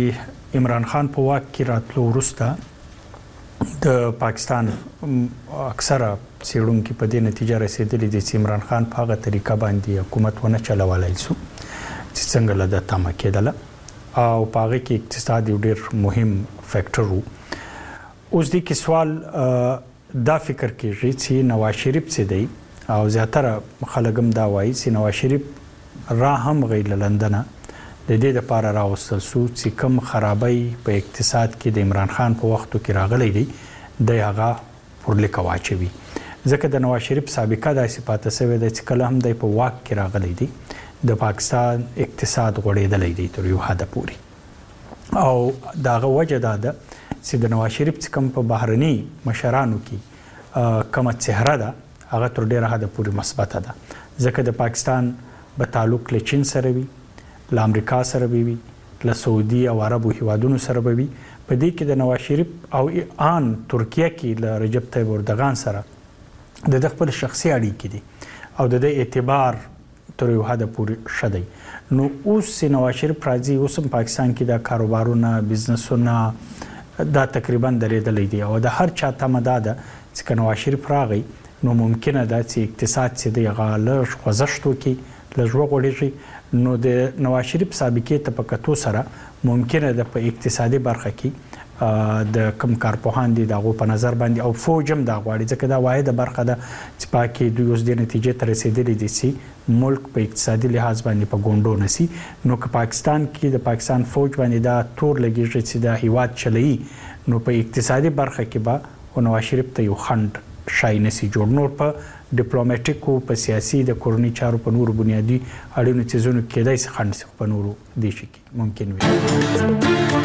عمران خان په واک کې راتلو وروسته د پاکستان اکثره څېړونکي په دې نتیجه رسیدلي دي چې عمران خان په هغه طریقه باندې حکومت ونه چلولای شو چې څنګه له د تمه کېدله او په هغه کې اقتصاد یو ډېر مهم فیکټر و. اوس دې کې سوال دا فکر کېږي چې نواز شریف څه دی او زیاتره خلک هم دا وایي چې نواز شریف را هم غیر لندن د دې لپاره راوستل شو چې کوم خرابۍ په اقتصاد کې د عمران خان په وختو کې راغلی دی د هغه پر لیک واچوي ځکه د نواز شریف سابقه داسې پاتې شوې ده چې کله هم دی په واک کې راغلی دی د پاکستان اقتصاد غوړېدلی دی تر یو حده پورې او د هغه وجه دا ده چې د نواز شریف چې کوم په بهرني مشرانو کې کومه څهره ده هغه تر ډېره حده پورې مثبته ده ځکه د پاکستان به تعلق له چین سره وي له امریکا سره به وي له سعودي او عربو هیوادونو سره به وي په دې کې د نواز شریف او آن ترکیه کې له رجب طیب اردوغان سره د خپل شخصي اړیکې دي او د دې اعتبار تر یو حده پورې ښه دی. نو اوس نواز شریف راځي اوس هم پاکستان کې د کاروبارونه بزنسونه دا تقریبا درېدلی دي او د هر چا تمه دا ده چې که نواز شریف راغی نو ممکنه ده چې اقتصاد چې دی هغه لږ خوځښت وکړي لږ وغوړېږي نو د نواز شریف سابقې ته په کتو سره ممکنه ده په اقتصادي برخه کې د کم کارپوهان دي د هغو په نظر باندې او فوج هم دا غواړي ځکه دا واحده برخه ده چې په کې دوی اوس دې نتیجې ته رسېدلي دي چې ملک په اقتصادي لحاظ باندې په ګونډو نسی نو که پاکستان کې د پاکستان فوج باندې دا تور لګېږي چې دا هیواد چلوي نو په اقتصادي برخه کې به نواز شریف ته یو خنډ شای نسی جوړ. نور په ډیپلوماټیکو په سیاسي د کورنۍ چارو په نورو بنیادي اړینو څیزونو کې کېدای شي خنډ په نورو دیشي کې ممکن وي.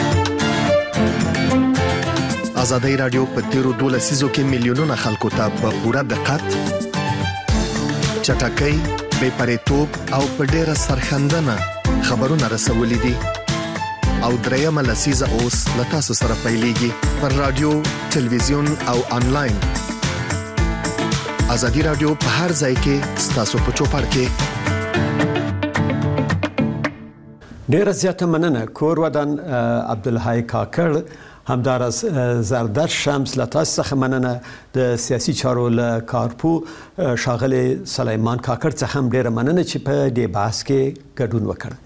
ازادي رادیو په تیرو دوه لسیزو کې میلیونونه خلکو ته په پوره دقت چټکۍ بې پرېتوب او په ډېره سرښندنه خبرونه رسولې دي او درېیمه لسیزه اوس له تاسو سره پیلېږي پر رادیو ټلویزیون او انلاین. ازادي رادیو په هر ځای کې ستاسو په چوپړ کې. ډېره زیاته مننه کور ودان عبدالحی کاکړ همدارس زردر شمس له تاسو څخه مننه د سیاسي چارو له کارپو ښاغلی سلیمان کاکړ څخه هم ډېره مننه چې په دې بحث کې ګډون وکړ.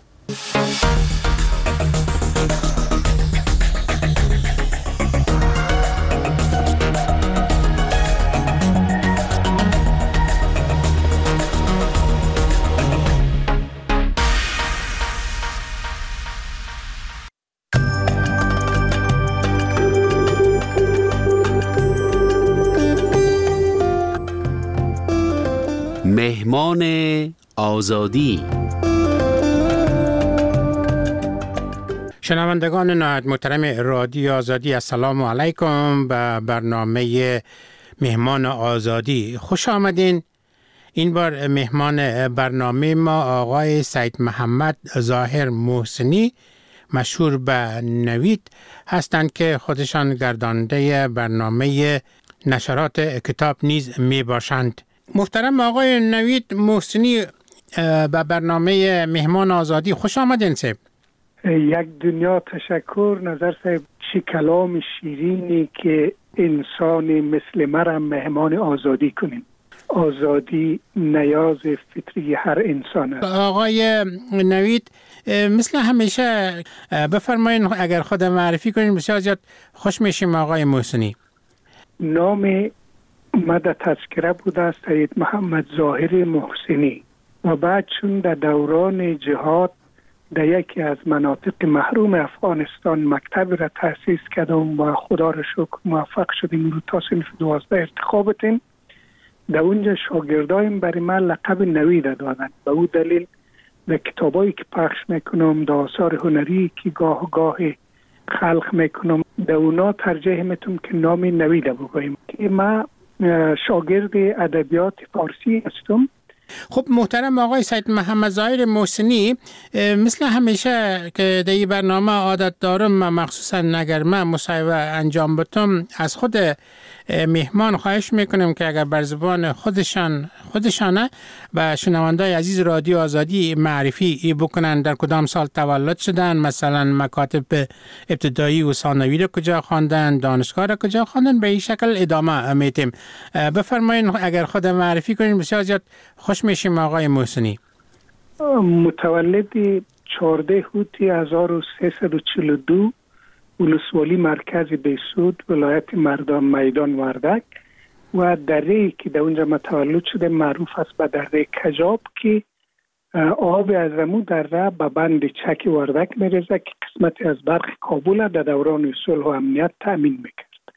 مهمان آزادی. شنوندگان نهایت محترم رادیو آزادی السلام علیکم به برنامه مهمان آزادی خوش آمدین. این بار مهمان برنامه ما آقای سید محمد ظاهر محسنی مشهور به نوید هستند که خودشان گرداننده برنامه نشرات کتاب نیز می باشند. محترم آقای نوید محسنی به برنامه مهمان آزادی خوش آمدین صاحب. یک دنیا تشکر نظر صاحب. چی کلام شیرینی که انسان مثل مرم مهمان آزادی کنین. آزادی نیاز فطری هر انسان است. آقای نوید مثل همیشه بفرمایین اگر خود معرفی کنین بسیار زیاد خوش میشیم. آقای محسنی نام مد تذکره بوده است سید محمد ظاهر محسنی و بعد چون در دوران جهاد در یکی از مناطق محروم افغانستان مکتب را تأسیس کردم و خدا را شکر موفق شدیم رو تا صنف دوازده ارتخابتیم. در اونجا شاگردایم برای من لقب نوید دادن. به او دلیل در کتابایی که پخش میکنم در آثار هنری که گاه گاه خلق میکنم در اونا ترجیح میتونم که نام نوید بگویم. که من شاگرد ادبیات فارسی هستم خب محترم آقای سید محمد ظاهر محسنی، مثل همیشه که در این برنامه عادت دارم و مخصوصا اگر من مصاحبه انجام بدم از خود مهمان خواهش میکنم که اگر بر زبان خودشان خودشانه و شنوندای عزیز رادیو آزادی معرفی بکنن در کدام سال تولد شدن، مثلا مکاتب ابتدایی و ثانوی را کجا خواندن، دانشگاه را کجا خواندن، به این شکل ادامه میتیم. بفرمایید اگر خود معرفی کنین بسیار زیاد خوش میشیم. آقای محسنی متولد چهارده هوتی هزار و سیصد و چهل و دو، ولسوالی مرکز بیسود، ولایت مردان میدان وردک و دره که در اونجا متولد شده معروف است به دره کجاب که آب از امو دره به بند چک وردک میرزه که قسمتی از برق کابل در دوران صلح و امنیت تأمین میکرد.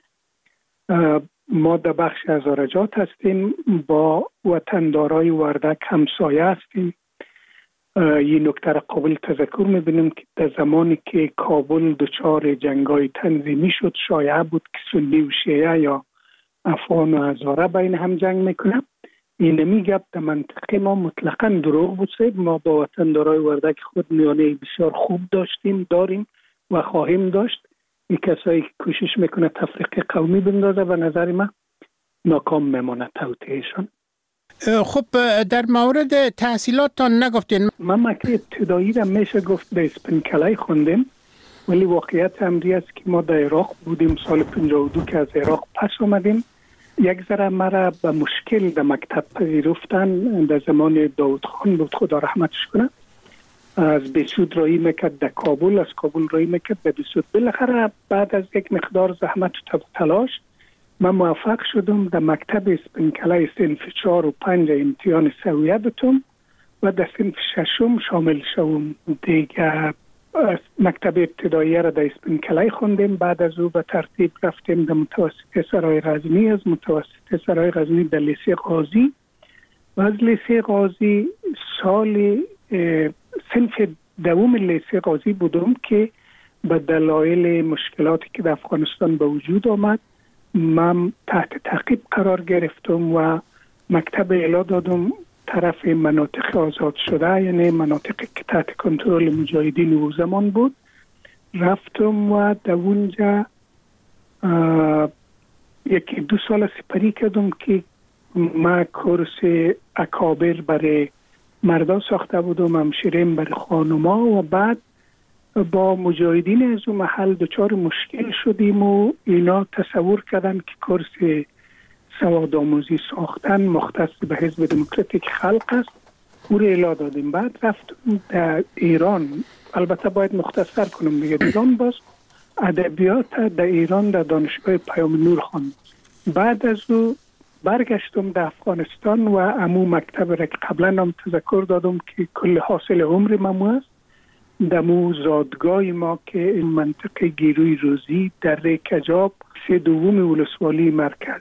ما در بخش از آرجات هستیم، با وطندارای وردک همسایه هستیم. یه نکته را قابل تذکر میبینیم که در زمانی که کابل دچار جنگای تنظیمی شد شایعه بود که سنی و شیعه یا افغان و هزاره بین هم جنگ میکنه. این میگه در منطقه ما مطلقاً دروغ بود. ما با وطندارای وردک خود میانه بسیار خوب داشتیم، داریم و خواهیم داشت. این کسایی که کوشش میکنه تفریق قومی بندازه و نظر من ناکام میمونه توطئهشون. خب در مورد تحصیلاتتان نگفتین؟ من مکتب ابتدایی را میشه گفت به اسپنکلای خوندیم، ولی واقعیت امری است که ما در عراق بودیم سال پنجاه و دو که از عراق پس آمدیم. یک ذره مرا به مشکل در مکتب پذیرفتن. در زمان داود خان بود خدا رحمتش کنه، از بیسود رایی میکرد در کابل، از کابل رایی میکرد در بیسود. بالاخره بعد از یک مقدار زحمت و تلاش من موفق شدم در مکتب اسپنکلای صنف چهار و پنج امتحان سویه بتم و در صنف ششم شامل شوم. دیگه مکتب ابتدایی را در اسپنکلای خوندیم. بعد از او به ترتیب رفتیم در متوسط سرای غزنی، از متوسط سرای غزنی در لیسه قاضی و از لیسه قاضی سال صنف دوم لیسه قاضی بودم که به دلایل مشکلاتی که در افغانستان به وجود آمد من تحت تعقیب قرار گرفتم و مکتب اعلا دادم طرف مناطق آزاد شده، یعنی مناطقی که تحت کنترل مجاهدین او زمان بود. رفتم و در اونجا یکی دو سال سپری کردم که ما کورس اکابر برای مردا ساخته بودم، همشیرین برای خانوما، و بعد با مجاهدین از اون محل دچار مشکل شدیم و اینا تصور کردن که کورس سواد آموزی ساختن مختص به حزب دموکراتیک خلق است، او را اعلا دادیم. بعد رفتم در ایران، البته باید مختصر کنم دیگه، ایران باز ادبیات در ایران در دانشگاه پیام نور خواندم. بعد از او برگشتم در افغانستان و امو مکتب را که قبلا هم تذکر دادم که کل حاصل عمر ممو است، دمو زادگاه ما که این منطقه گیروی روزی در کجاب سه دوم ولسوالی مرکز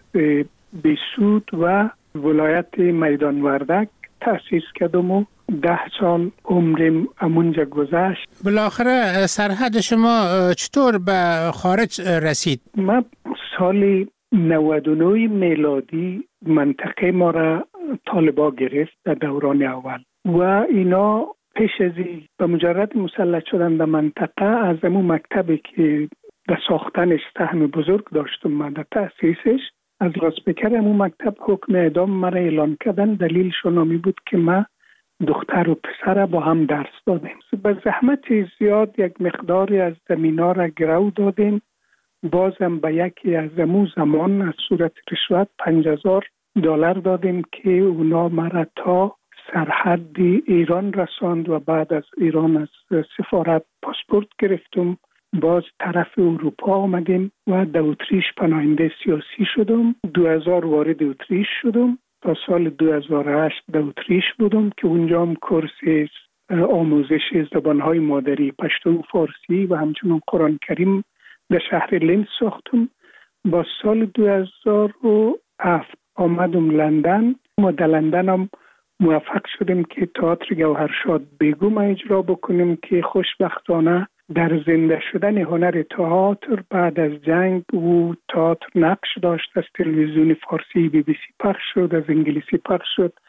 بیسود و ولایت میدان وردک تأسیس کردم و ده سال عمرم امونجا گذشت. بالاخره سرحد شما چطور به خارج رسید؟ ما سال نود و نه میلادی منطقه ما را طالبا گرفت در دوران اول و اینا پیش از این به مجرد مسلط شدن در منطقه از امون مکتبی که در ساختنش سهم بزرگ داشتم من در تأسیسش، از راسپیکر امون مکتب حکم اعدام مرا اعلان کردن. دلیل شنامی بود که ما دختر و پسر با هم درس دادیم. به زحمت زیاد یک مقداری از زمینا را گرو دادیم. بازم به یکی از امون زمان از صورت رشوت پنج هزار دلار دادیم که اونا مرا تا سرحد ایران رساند و بعد از ایران از سفارت پاسپورت گرفتم. باز طرف اروپا آمدیم و در اتریش پناهنده سیاسی شدم. دو هزار وارد اتریش شدم. تا سال دو هزار و هشت در اتریش بودم که اونجا هم کورس آموزش زبانهای مادری پشتو و فارسی و همچنین قرآن کریم در شهر لنز ساختم. با سال دو هزار و هفت آمدم لندن و در لندن هم موفق شدیم که تئاتر گوهرشاد بیگم اجرا بکنیم که خوشبختانه در زنده شدن هنر تئاتر بعد از جنگ او تئاتر نقش داشت. از تلویزیون فارسی بی بی سی پخش شد، از انگلیسی پخش شد،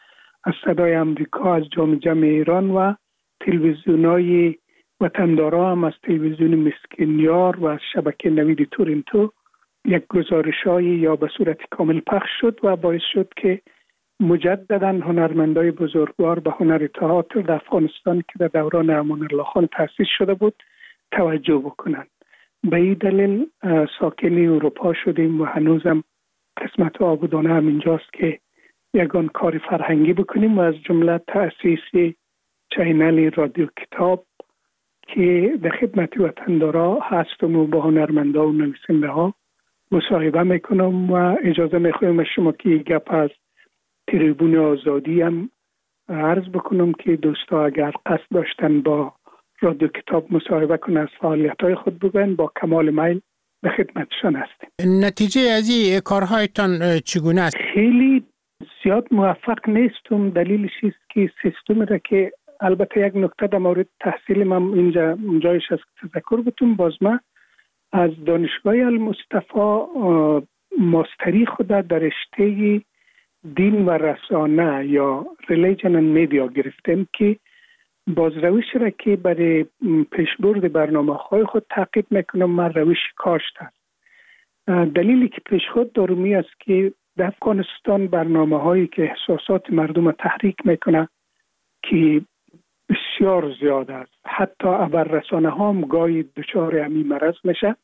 از صدای امریکا، از جام جم ایران و تلویزیونای وطندارا هم از تلویزیون مسکینیار و از شبکه نوید تورنتو یک گزارش‌های یا به صورت کامل پخش شد و باعث شد که مجددا هنرمندای بزرگوار به هنر تئاتر در افغانستان که در دوران امان الله خان تأسیس شده بود توجه بکنند. به این دلیل ساکن اروپا شدیم و هنوزم قسمت آبودانه هم اینجاست که یگان کار فرهنگی بکنیم و از جمله تأسیس چینل رادیو کتاب که در خدمت وطندارا هستم و با هنرمندا و نویسنده ها مصاحبه میکنم و اجازه میخوایم از شما که گپ از تریبون آزادی هم عرض بکنم که دوستا اگر قصد داشتن با رادیو کتاب مصاحبه کنن از فعالیت‌های خود بگن با کمال میل به خدمتشان هستیم. نتیجه از این کارهایتان چگونه است؟ خیلی زیاد موفق نیستم. دلیلش است که سیستم را که البته یک نکته در مورد تحصیل من اینجا اونجایش از تذکر بتون، باز من از دانشگاه المصطفى ماستری خود در رشته دین و رسانه یا ریلیجن اند میدیا گرفتم که باز روش را که برای پیشبرد برنامه های خود تعقیب میکنم من روش کاشت است. دلیلی که پیش خود دارومی است که در افغانستان برنامه هایی که احساسات مردم تحریک میکنه که بسیار زیاد است، حتی ابر رسانه ها هم گاهی دچار همین مرض میشه،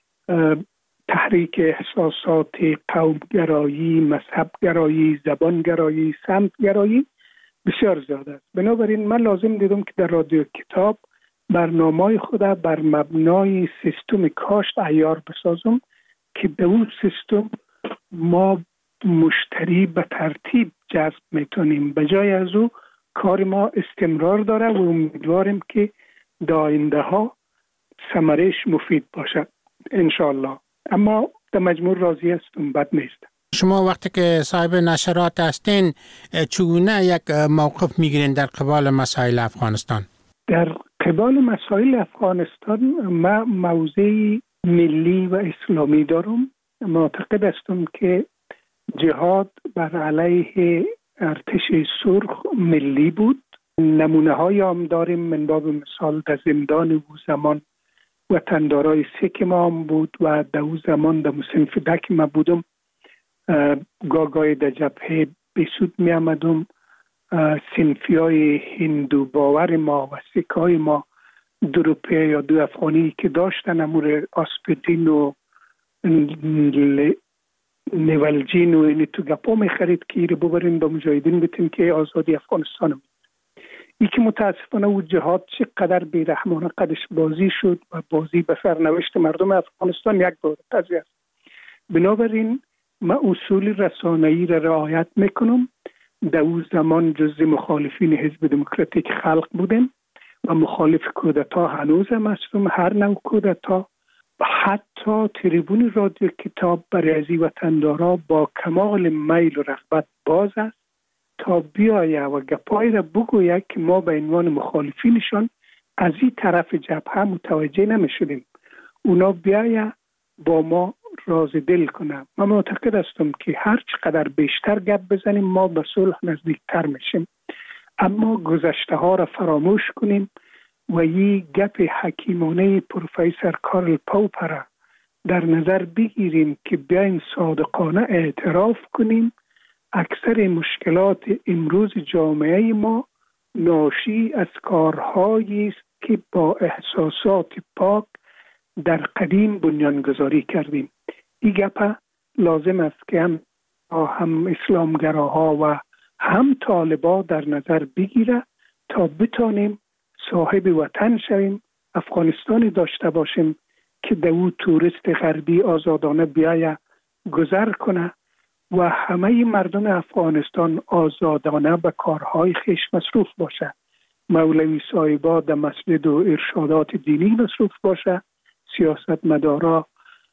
تحریک احساسات قومگرایی، مذهبگرایی، زبانگرایی، سمتگرایی بسیار زیاده است. بنابراین من لازم دیدم که در رادیو کتاب برنامه خود بر مبنای سیستم کاشت عیار بسازم که به اون سیستم ما مشتری به ترتیب جذب میتونیم. به جای از او کار ما استمرار داره و امیدواریم که در آینده ها ثمرش مفید باشد انشالله. اما در مجموع راضی هستم، بد نیست. شما وقتی که صاحب نشرات هستین چگونه یک موقف میگیرین در قبال مسائل افغانستان؟ در قبال مسائل افغانستان ما موضع ملی و اسلامی دارم. معتقد هستم که جهاد بر علیه ارتش سرخ ملی بود. نمونه های هم داریم، من باب مثال در زندان او زمان وطندارای سیک ما هم بود و در او زمان در مصنف دک ما بودم، گاگای در جبهه بسود می آمدم. سنفی های هندو باور ما و سیک های ما دو روپیه یا دو افغانی که داشتن امور آسپیدین و نیولجین و اینی تو گپا می خرید که ایره ببرین با مجاهدین بتیم که آزادی افغانستان بود. ای که متاسفانه او جهاد چقدر بیرحمانه قدش بازی شد و بازی به سرنوشت مردم افغانستان یک بار تازه است. بنابراین من اصول رسانه‌ای را رعایت میکنم. در او زمان جز مخالفین حزب دموکراتیک خلق بودم و مخالف کودتا هنوز هم هستم، هر نوع کودتا. حتی تریبون رادیو کتاب برای ازی وطندارا با کمال میل و رغبت باز است تا بیایه و گپای را بگوید که ما به عنوان مخالفینشان از این طرف جبهه متوجه نمی شدیم. اونا بیایه با ما راز دل کنه. من معتقد هستم که هر چقدر بیشتر گپ بزنیم ما به صلح نزدیکتر میشیم. اما گذشته ها را فراموش کنیم و یه گپ حکیمانه پروفسور کارل پاپر در نظر بگیریم که بیاین صادقانه اعتراف کنیم اکثر مشکلات امروز جامعه ما ناشی از کارهایی است که با احساسات پاک در قدیم بنیانگذاری کردیم. این گپ لازم است که هم هم اسلامگراها و هم طالبا در نظر بگیره تا بتانیم صاحب وطن شویم، افغانستانی داشته باشیم که در او توریست غربی آزادانه بیایه گذر کنه و همه مردم افغانستان آزادانه به کارهای خویش مصروف باشه. مولوی صاحبا در مسجد و ارشادات دینی مصروف باشه، سیاست مدارا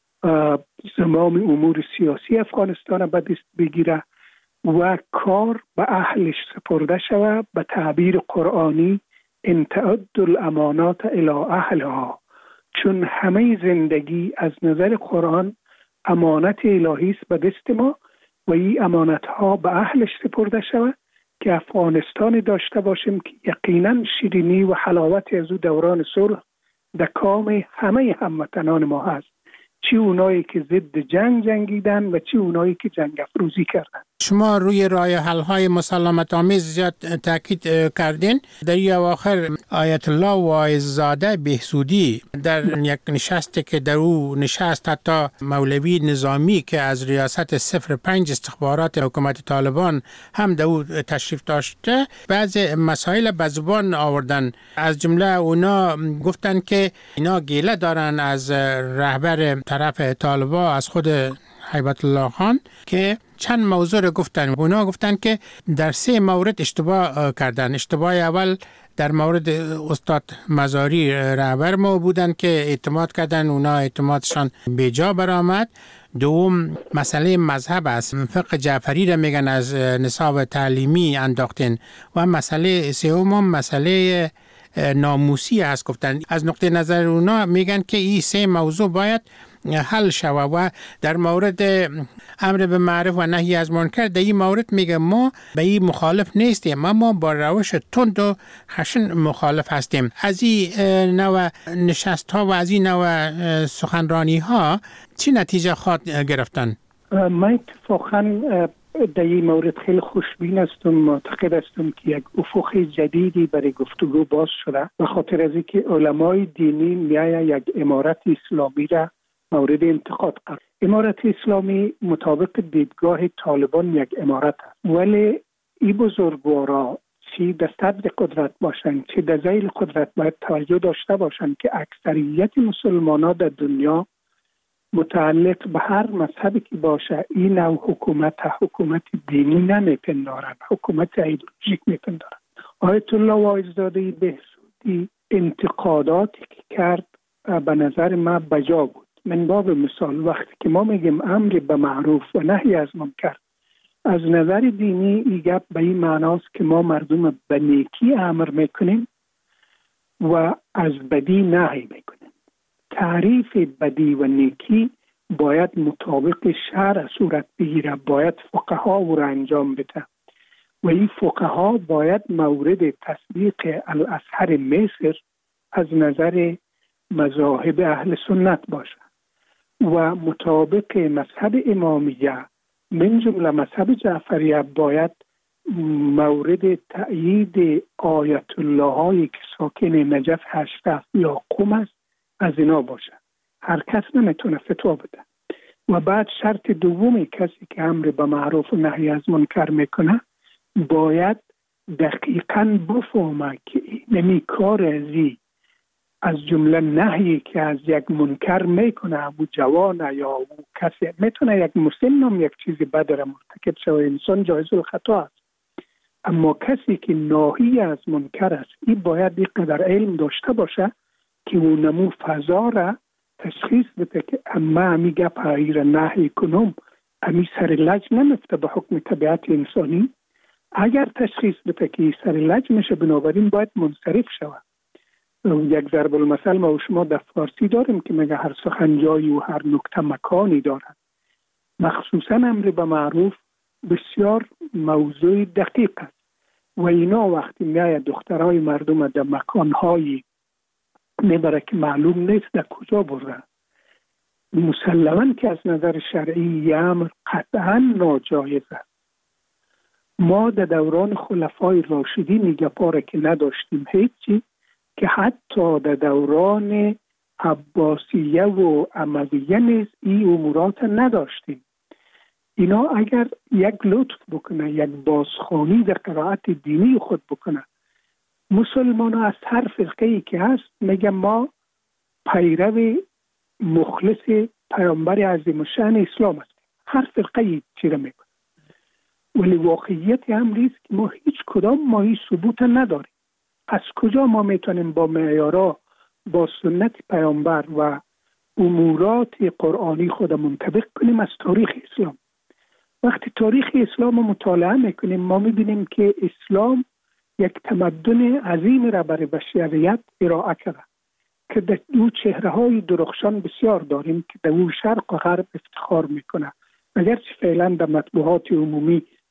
زمام امور سیاسی افغانستان به دست بگیره و کار به اهلش سپرده شود. به تعبیر قرآنی ان تعدوا الامانات الی اهلها، چون همه زندگی از نظر قرآن امانت الهی است به دست ما و این امانت ها به اهلش سپرده شود. که افغانستان داشته باشیم که یقینا شیرینی و حلاوت از او دوران صلح در کام همه هموطنان ما هست، چی اونایی که ضد جنگ جنگیدن و چی اونایی که جنگ افروزی کردن. شما روی راه حل های مسالمت آمیز زیاد تاکید کردین. در این اواخر آیت الله واعظزاده بهسودی در یک نشستی که در او نشست حتی مولوی نظامی که از ریاست صفر پنج استخبارات حکومت طالبان هم در او تشریف داشته، بعض مسائل به زبان آوردن. از جمله اونا گفتن که اینا گیله دارن از رهبر طرف طالبان، از خود هیبت الله خان، که چند موضوع رو گفتن. اونا گفتن که در سه مورد اشتباه کردن. اشتباه اول در مورد استاد مزاری رهبر ما بودن که اعتماد کردن، اونا اعتمادشان بیجا برآمد. دوم مسئله مذهب است، فقه جعفری را میگن از نصاب تعلیمی انداختن. و مسئله سوم مسئله ناموسی است. گفتن از نقطه نظر اونا میگن که این سه موضوع باید حل شوه. و در مورد امر به معروف و نهی از منکر در این مورد میگه ما به این مخالف نیستیم، اما با روش تند و خشن مخالف هستیم. از این نوع نشست ها و از این نوع سخنرانی ها چی نتیجه خواهد گرفتن؟ من اتفاقا در این مورد خیلی خوشبین هستم. معتقد هستم که یک افق جدیدی برای گفتگو باز شده، به خاطر از اینکه علمای دینی میایه یک امارت اسلامی را مورد انتقاد قرار. امارت اسلامی مطابق دیدگاه طالبان یک امارت است، ولی این بزرگوارا چی در صدر قدرت باشند چی در ذیل قدرت باید توجه داشته باشند که اکثریت مسلمانان در دنیا متعلق به هر مذهبی که باشه این نوع حکومت حکومت دینی نمیپندارند، حکومت ایدئولوژیک میپندارند. آیت الله واعظزاده بهسودی انتقاداتی که کرد به نظر من بجا بود. من باب مثال وقتی که ما میگیم امر به معروف و نهی از منکر، از نظر دینی این گپ به این معناست که ما مردم به نیکی امر میکنیم و از بدی نهی میکنیم. تعریف بدی و نیکی باید مطابق شرع صورت بگیره، باید فقها او را انجام بده و این فقها باید مورد تصدیق الازهر مصر از نظر مذاهب اهل سنت باشه و مطابق مذهب امامیه من جمله مذهب جعفریه باید مورد تأیید آیت الله هایی که ساکن نجف هشتف یا قم است از اینا باشه. هر کس نمیتونه فتوا بده. و بعد شرط دومی کسی که امر به معروف و نهی از منکر میکنه باید دقیقاً بفهمه که نمی کار ازی از جمله نهی که از یک منکر میکنه او جوانه یا او کسی میتونه یک مسلم هم یک چیزی بد را مرتکب شوه، انسان جایز الخطا است، اما کسی که ناهی از منکر است این باید اینقدر علم داشته باشه که او نمو فضا را تشخیص بده که اما امی گپ هایی را نهی کنم امی سر لج نمفته به حکم طبیعت انسانی. اگر تشخیص بده که سر لج میشه بنابراین باید منصرف شود. یک ضرب المثل ما و شما در فارسی داریم که میگه هر سخن جایی و هر نکته مکانی دارد. مخصوصا امر به معروف بسیار موضوع دقیق است و اینا وقتی میای دخترای مردم در مکانهایی میبره که معلوم نیست در کجا برده، مسلما که از نظر شرعی امر قطعا ناجایز است. ما در دوران خلفای راشدین میگه پاره که نداشتیم هیچی، که حتی در دوران عباسیه و امویه نیز این امورات نداشتیم. اینا اگر یک لطف بکنه، یک بازخوانی در قرائت دینی خود بکنه، مسلمان ها از هر فرقه‌ای که هست میگه ما پیرو مخلص پیامبر عظیم الشأن اسلام هستیم. هر فرقه‌ای چیره میکنه، ولی واقعیت امر است که ما هیچ کدام ما این ثبوت نداریم. از کجا ما میتونیم با معیارها با سنت پیامبر و امورات قرآنی خود منطبق کنیم؟ از تاریخ اسلام. وقتی تاریخ اسلام رو مطالعه میکنیم ما میبینیم که اسلام یک تمدن عظیم را برای بشریت ارائه کرده که در دو چهره های درخشان بسیار داریم که در او شرق و غرب افتخار میکنه. اگرچه فعلا در مطبوعات عمومی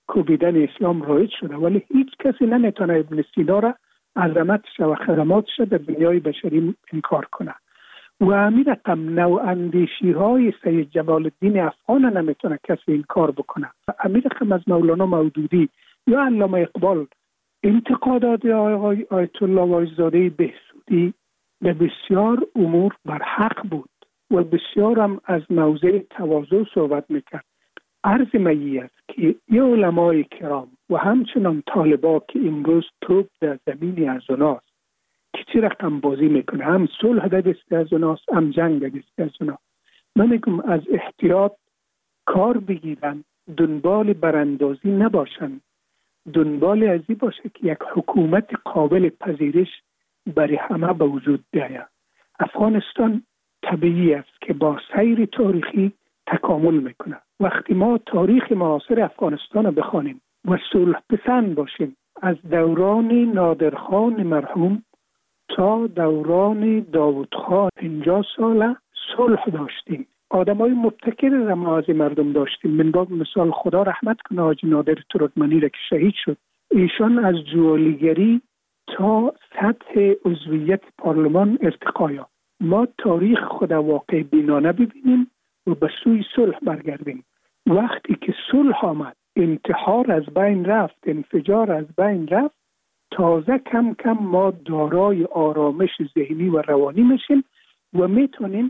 کوبیدن اسلام رایج شده، ولی هیچ کسی نمیتونه ابن سینا را عظمتش و خدماتش در دنیای بشری انکار کنه. و همین رقم نوع اندیشی های سید جمال الدین افغان نمیتونه کسی انکار بکنه. همین رقم از مولانا مودودی یا علامه اقبال انتقادات آیت الله واعظ‌زاده بهسودی به بسیار امور بر حق بود و بسیار هم از موضع تواضع صحبت میکرد. عرض می است که یه علمای کرام و همچنان طالبا که امروز توپ در زمینی از اوناست که چی رقم بازی میکنه، هم صلح در دست از اوناست هم جنگ در دست از اوناست. من میگم از احتیاط کار بگیرن، دنبال براندازی نباشن، دنبال ازی باشه که یک حکومت قابل پذیرش برای همه به وجود بیاید. افغانستان طبیعی است که با سیر تاریخی تکامل میکنه. وقتی ما تاریخ معاصر افغانستان رو بخوانیم و صلح پسند باشیم، از دوران نادرخان مرحوم تا دوران داوود خان پنجاه ساله صلح داشتیم. آدمای مبتکر را ما از مردم داشتیم. من باب مثال خدا رحمت کنه حاجی نادر ترکمنی را که شهید شد، ایشان از جوالیگری تا سطح عضویت پارلمان ارتقا یافت. ما تاریخ خود واقع بینانه ببینیم و به سوی صلح برگردیم. وقتی که صلح آمد، انتحار از بین رفت، انفجار از بین رفت، تازه کم کم ما دارای آرامش ذهنی و روانی میشیم و میتونیم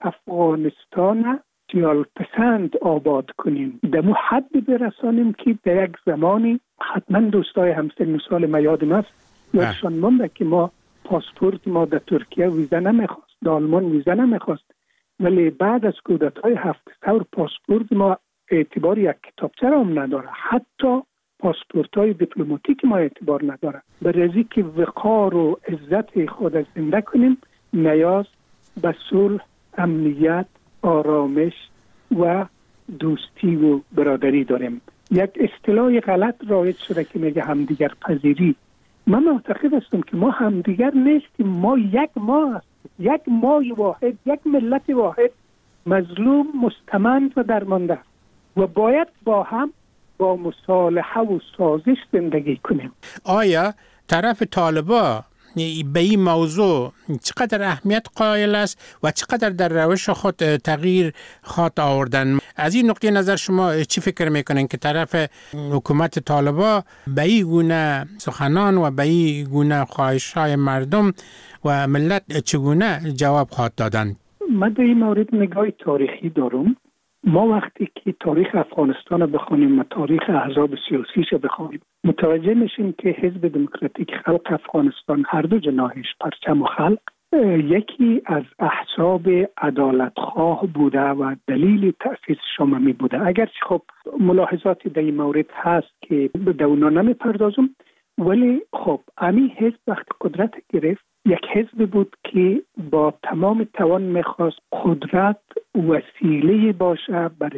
افغانستان سیال پسند آباد کنیم، در مو حد برسانیم که در یک زمانی حتما دوستای همسن سال ما یادم است یادشان مونده که ما پاسپورت ما در ترکیه ویزا نمیخواست، در آلمان ویزا نمیخواست، ولی بعد از کودتای هفت ثور پاسپورت ما اعتبار یک کتابچه هم نداره، حتی پاسپورت های دیپلماتیک ما اعتبار نداره. برای که وقار و عزت خود زنده کنیم نیاز به صلح، امنیت، آرامش و دوستی و برادری داریم. یک اصطلاح غلط رایج شده که میگه همدیگر پذیری. من معتقد هستم که ما همدیگر نیستیم، ما یک ما هستیم، یک مای واحد، یک ملت واحد، مظلوم، مستمند و درمانده و باید با هم با مصالحه و سازش زندگی کنیم. آیا طرف طالبا به این موضوع چقدر اهمیت قائل است و چقدر در روش خود تغییر خواهد آوردن؟ از این نقطه نظر شما چی فکر میکنین که طرف حکومت طالبا به این گونه سخنان و به این گونه خواهش‌های مردم و ملت چگونه جواب خواهد دادن؟ من در این مورد نگاه تاریخی دارم. ما وقتی که تاریخ افغانستان رو بخونیم و تاریخ احزاب سیاسیش رو بخونیم متوجه میشیم که حزب دموکراتیک خلق افغانستان هر دو جناحش پرچم و خلق یکی از احزاب عدالتخواه بوده و دلیل تأسیس شمامی بوده. اگرچه خب ملاحظاتی در این مورد هست که به اونا نمیپردازم، ولی خب امی حزب وقت قدرت گرفت یک حزب بود که با تمام توان میخواست قدرت وسیله باشه برای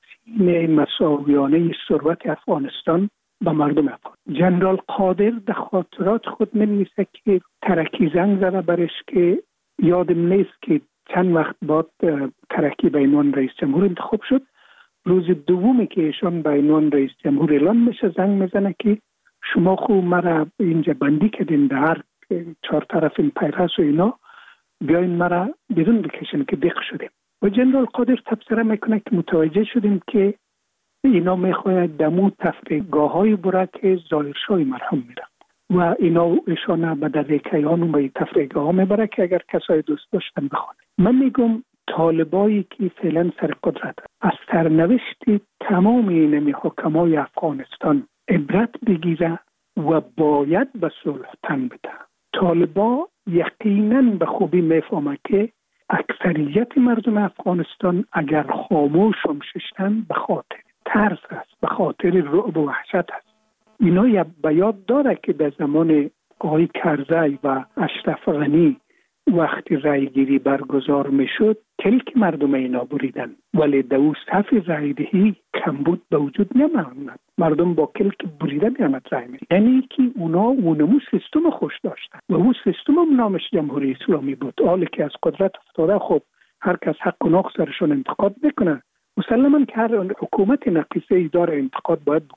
تقسیم مساویانه ثروت افغانستان به مردم افغان. جنرال قادر در خاطرات خود می‌نویسه که ترکی زنگ زده برش که یادم نیست که چند وقت بعد ترکی به عنوان رئیس جمهور انتخاب شد. روز دومی که ایشان به عنوان رئیس جمهور اعلان میشه زنگ میزنه که شما خوب مرا اینجا بندی کردین در هر چهار طرف این پیرهس و اینا، بیاین مرا بیرون بکشن که دق شدیم. و جنرال قادر تبصره میکنه که متوجه شدیم که اینا میخواید دمو تفریحگاه های برای که ظاهرشاه مرحوم میرن و اینا ایشان به در کیهان به تفریحگاه ها میبره که اگر کسای دوست داشتن بخوان. من میگم طالبایی که فعلا سر قدرت از سرنوشت تمام این حکمای افغانستان عبرت بگیره و باید به صلح تن بده. طالبا یقینا به خوبی میفهمه که اکثریت مردم افغانستان اگر خاموش هم ششتن به خاطر ترس است، به خاطر رعب و وحشت است. اینا یا به یاد داره که در زمان آقای کرزی و اشرف غنی وقتی رای گیری برگزار می شد کلک مردم اینا بریدن، ولی در او صف رای دهی کمبود به وجود نمی‌آمد. مردم با کلک بریده می‌آمد رای می. یعنی که اونا اونمو سیستم خوش داشتن و اون سیستم هم نامش جمهوری اسلامی بود. حالی که از قدرت افتاده خب هر کس حق و ناق سرشون انتقاد بکنه. مسلماً که هر حکومت نقیصه ای داره انتقاد باید بکنه.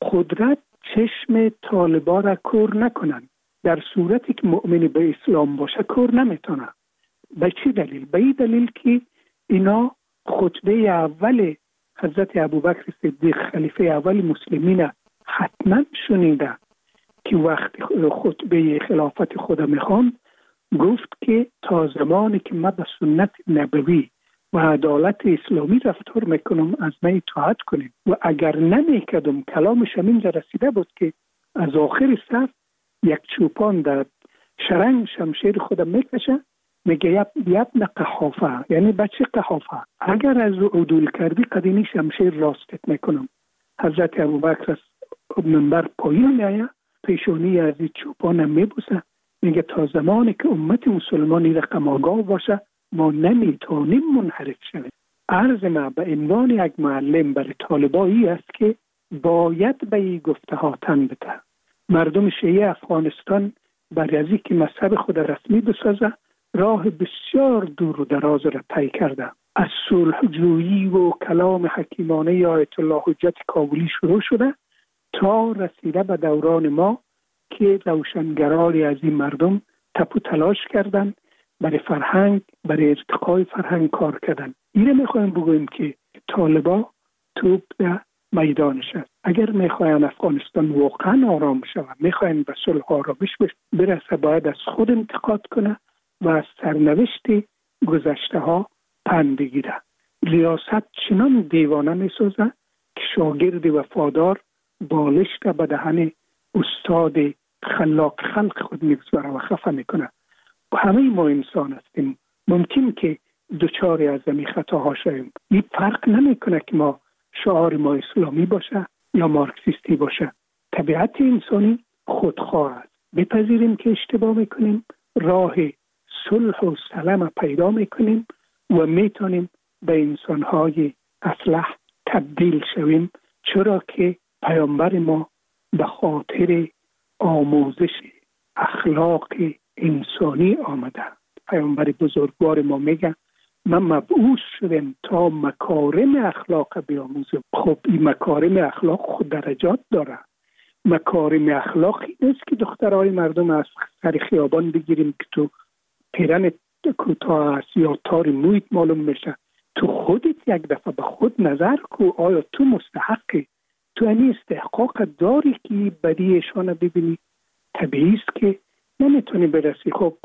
قدرت چشم طالبا را کور نکنن. در صورتی که مؤمن به اسلام باشه کور نمیتونه. به چی دلیل؟ به این دلیل که اینا خطبه اول حضرت ابوبکر صدیق خلیفه اول مسلمین حتما شنیده که وقتی خطبه خلافت خود میخوان گفت که تا زمانی که من به سنت نبوی و عدالت اسلامی رفتار میکنم از من اطاعت کنیم و اگر نمیکردم کلامش همینجا رسیده بود که از آخر صف یک چوپان در شرنگ شمشیر خودم میکشه میگه یبن قحافه، یعنی بچه قحافه اگر از او عدول کردی قدینی شمشیر راستت میکنم. حضرت ابوبکر از منبر پایین میایه پیشونی از این چوپان میبوسه میگه تا زمانی که امت مسلمانی رقم آگاه باشه ما نمیتونیم منحرف شویم. عرض ما به عنوان یک معلم برای طالبایی است که باید به این گفته ها تن بده. مردم شیعه افغانستان برای از اینکه مذهب خود رسمی بسازه راه بسیار دور و دراز را طی کرده. از صلح جویی و کلام حکیمانه آیت الله حجت کابلی شروع شده تا رسیده به دوران ما که روشنگرانی از این مردم تپ و تلاش کردن برای فرهنگ، برای ارتقای فرهنگ کار کردن. اینه میخوایم بگویم که طالبا توپ در میدانش است. اگر میخواین افغانستان واقعا آرام شود، میخواین به صلح آرامش برسه، باید از خود انتقاد کنه و از سرنوشت گذشته ها پند بگیره. ریاست چنان دیوانه میسازه که شاگرد وفادار بالشت به دهن استاد خلاق خلق خود میگذاره و خفه میکنه. و همه ما انسان هستیم، ممکن که دوچاری از این خطاها شویم. این فرق نمیکنه که ما شعار ما اسلامی باشه یا مارکسیستی باشه. طبیعت انسانی خودخواه است. بپذیریم که اشتباه میکنیم، راه صلح و سلام پیدا میکنیم و میتونیم به انسانهای اصلح تبدیل شویم، چرا که پیامبر ما به خاطر آموزش اخلاق انسانی آمده. پیامبر بزرگوار ما میگه من مبعوث شدم تا مکارم اخلاق بیاموزم. خب این مکارم اخلاق خود درجات داره. مکارم اخلاقی نیست که دخترای مردم از سر خیابان بگیریم که تو پیرن کوتاه است یا تار مویت معلوم میشه. تو خودت یک دفعه به خود نظر کو، آیا تو مستحقی؟ تو این استحقاق داری که بدیشان ببینی؟ طبیعی است که نمیتونی برسی. خب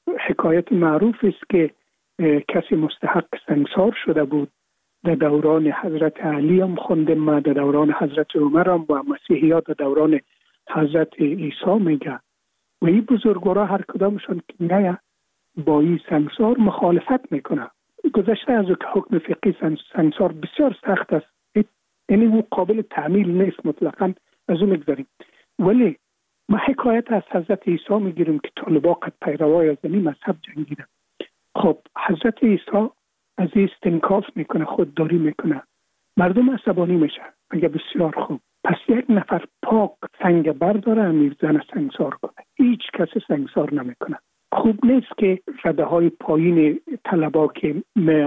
حکایت معروف است که کسی مستحق سنگسار شده بود در دوران حضرت علی هم خوندم ما، در دوران حضرت عمر هم و مسیحیات در دوران حضرت عیسی میگه و این بزرگوارا هر کدامشون که نه با این سنگسار مخالفت میکنه. گذشته از که حکم فقهی سنگسار بسیار سخت است، یعنی او قابل تعمیل نیست، مطلقاً از اون میگذاریم. ولی ما حکایت از حضرت عیسی میگیریم که طالبا قد پیروای از این مذهب جنگیدن. خب حضرت عیسی از این استنکاف میکنه، خودداری میکنه، مردم عصبانی میشه، میگه بسیار خوب، پس یک نفر پاک سنگ برداره میرزن سنگسار کنه. هیچ کس سنگسار نمیکنه. خوب نیست که رده های پایین طلبا که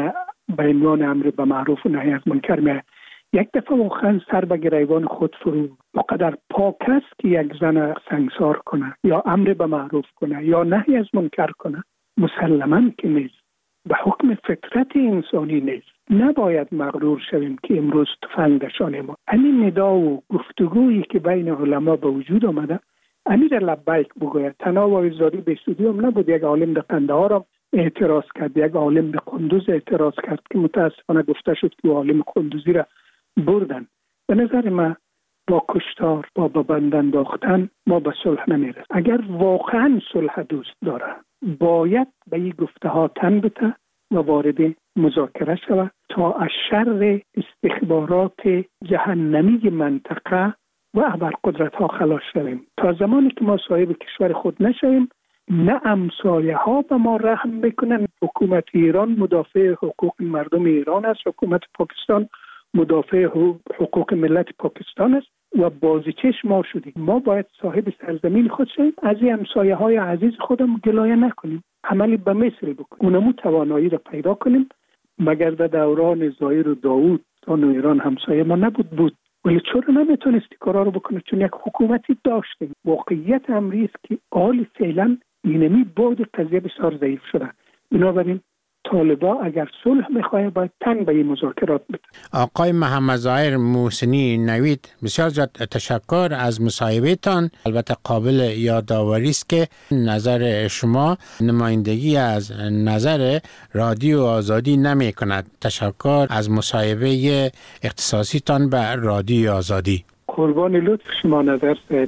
به عنوان امر به معروف و نهی از منکر میه یک دفعه واقعا سر به گریبان خود فرو اقدر پاک است که یک زن سنگسار کنه یا امر به معروف کنه یا نهی از منکر کنه، مسلماً که نیست، به حکم فطرت انسانی نیست. نباید مغرور شویم که امروز تفنگ نشانه ما. این ندا و گفتگویی که بین علما به وجود آمده، امیر لبیک بگوید. تنها وایزادی به سودی هم نبود، یک عالم در قندهار اعتراض کرد، یک عالم به قندوز اعتراض کرد که متاسفانه گفته شد که عالم قندوزی را بردن. به نظر من با کشتار، با ببند انداختن ما به صلح نمیرسیم. اگر واقعا صلح دوست داره باید به این گفته ها تن بده و وارد مذاکره شود تا از شر استخبارات جهنمی منطقه و ابرقدرت ها خلاص شویم. تا زمانی که ما صاحب کشور خود نشویم، نه امثایه ها به ما رحم بکنن. حکومت ایران مدافع حقوق مردم ایران است، حکومت پاکستان مدافع حقوق ملت پاکستان است و بازیچش ما شدیم. ما باید صاحب سرزمین خود شویم، از این همسایه های عزیز خودم گلایه نکنیم، عملی به مثل بکنیم، اونمو توانایی را پیدا کنیم. مگر در دوران زایر و داوود تا ایران همسایه ما نبود بود ولی چرا نمیتونستی کارا رو بکنه؟ چون یک حکومتی داشته. واقعیت امری است که حال فعلا اینمی بود قضیه بسیار ضعیف شده. بنابراین طالبا اگر صلح میخواه باید تن به این مذاکرات بده. آقای محمد ظاهر محسنی نوید، بسیار زیاد تشکر از مصاحبهتان. البته قابل یادآوری است که نظر شما نمایندگی از نظر رادیو آزادی نمی کند. تشکر از مصاحبه اختصاصیتان به رادیو آزادی. قربان لطف شما نظر سید.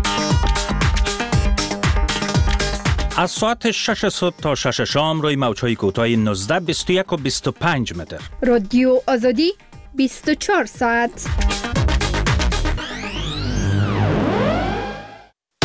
از ساعت شش صبح تا شش شام روی موج‌های کوتاه نوزده، بیست و یک و بیست و پنج متر. رادیو آزادی بیست و چهار ساعت.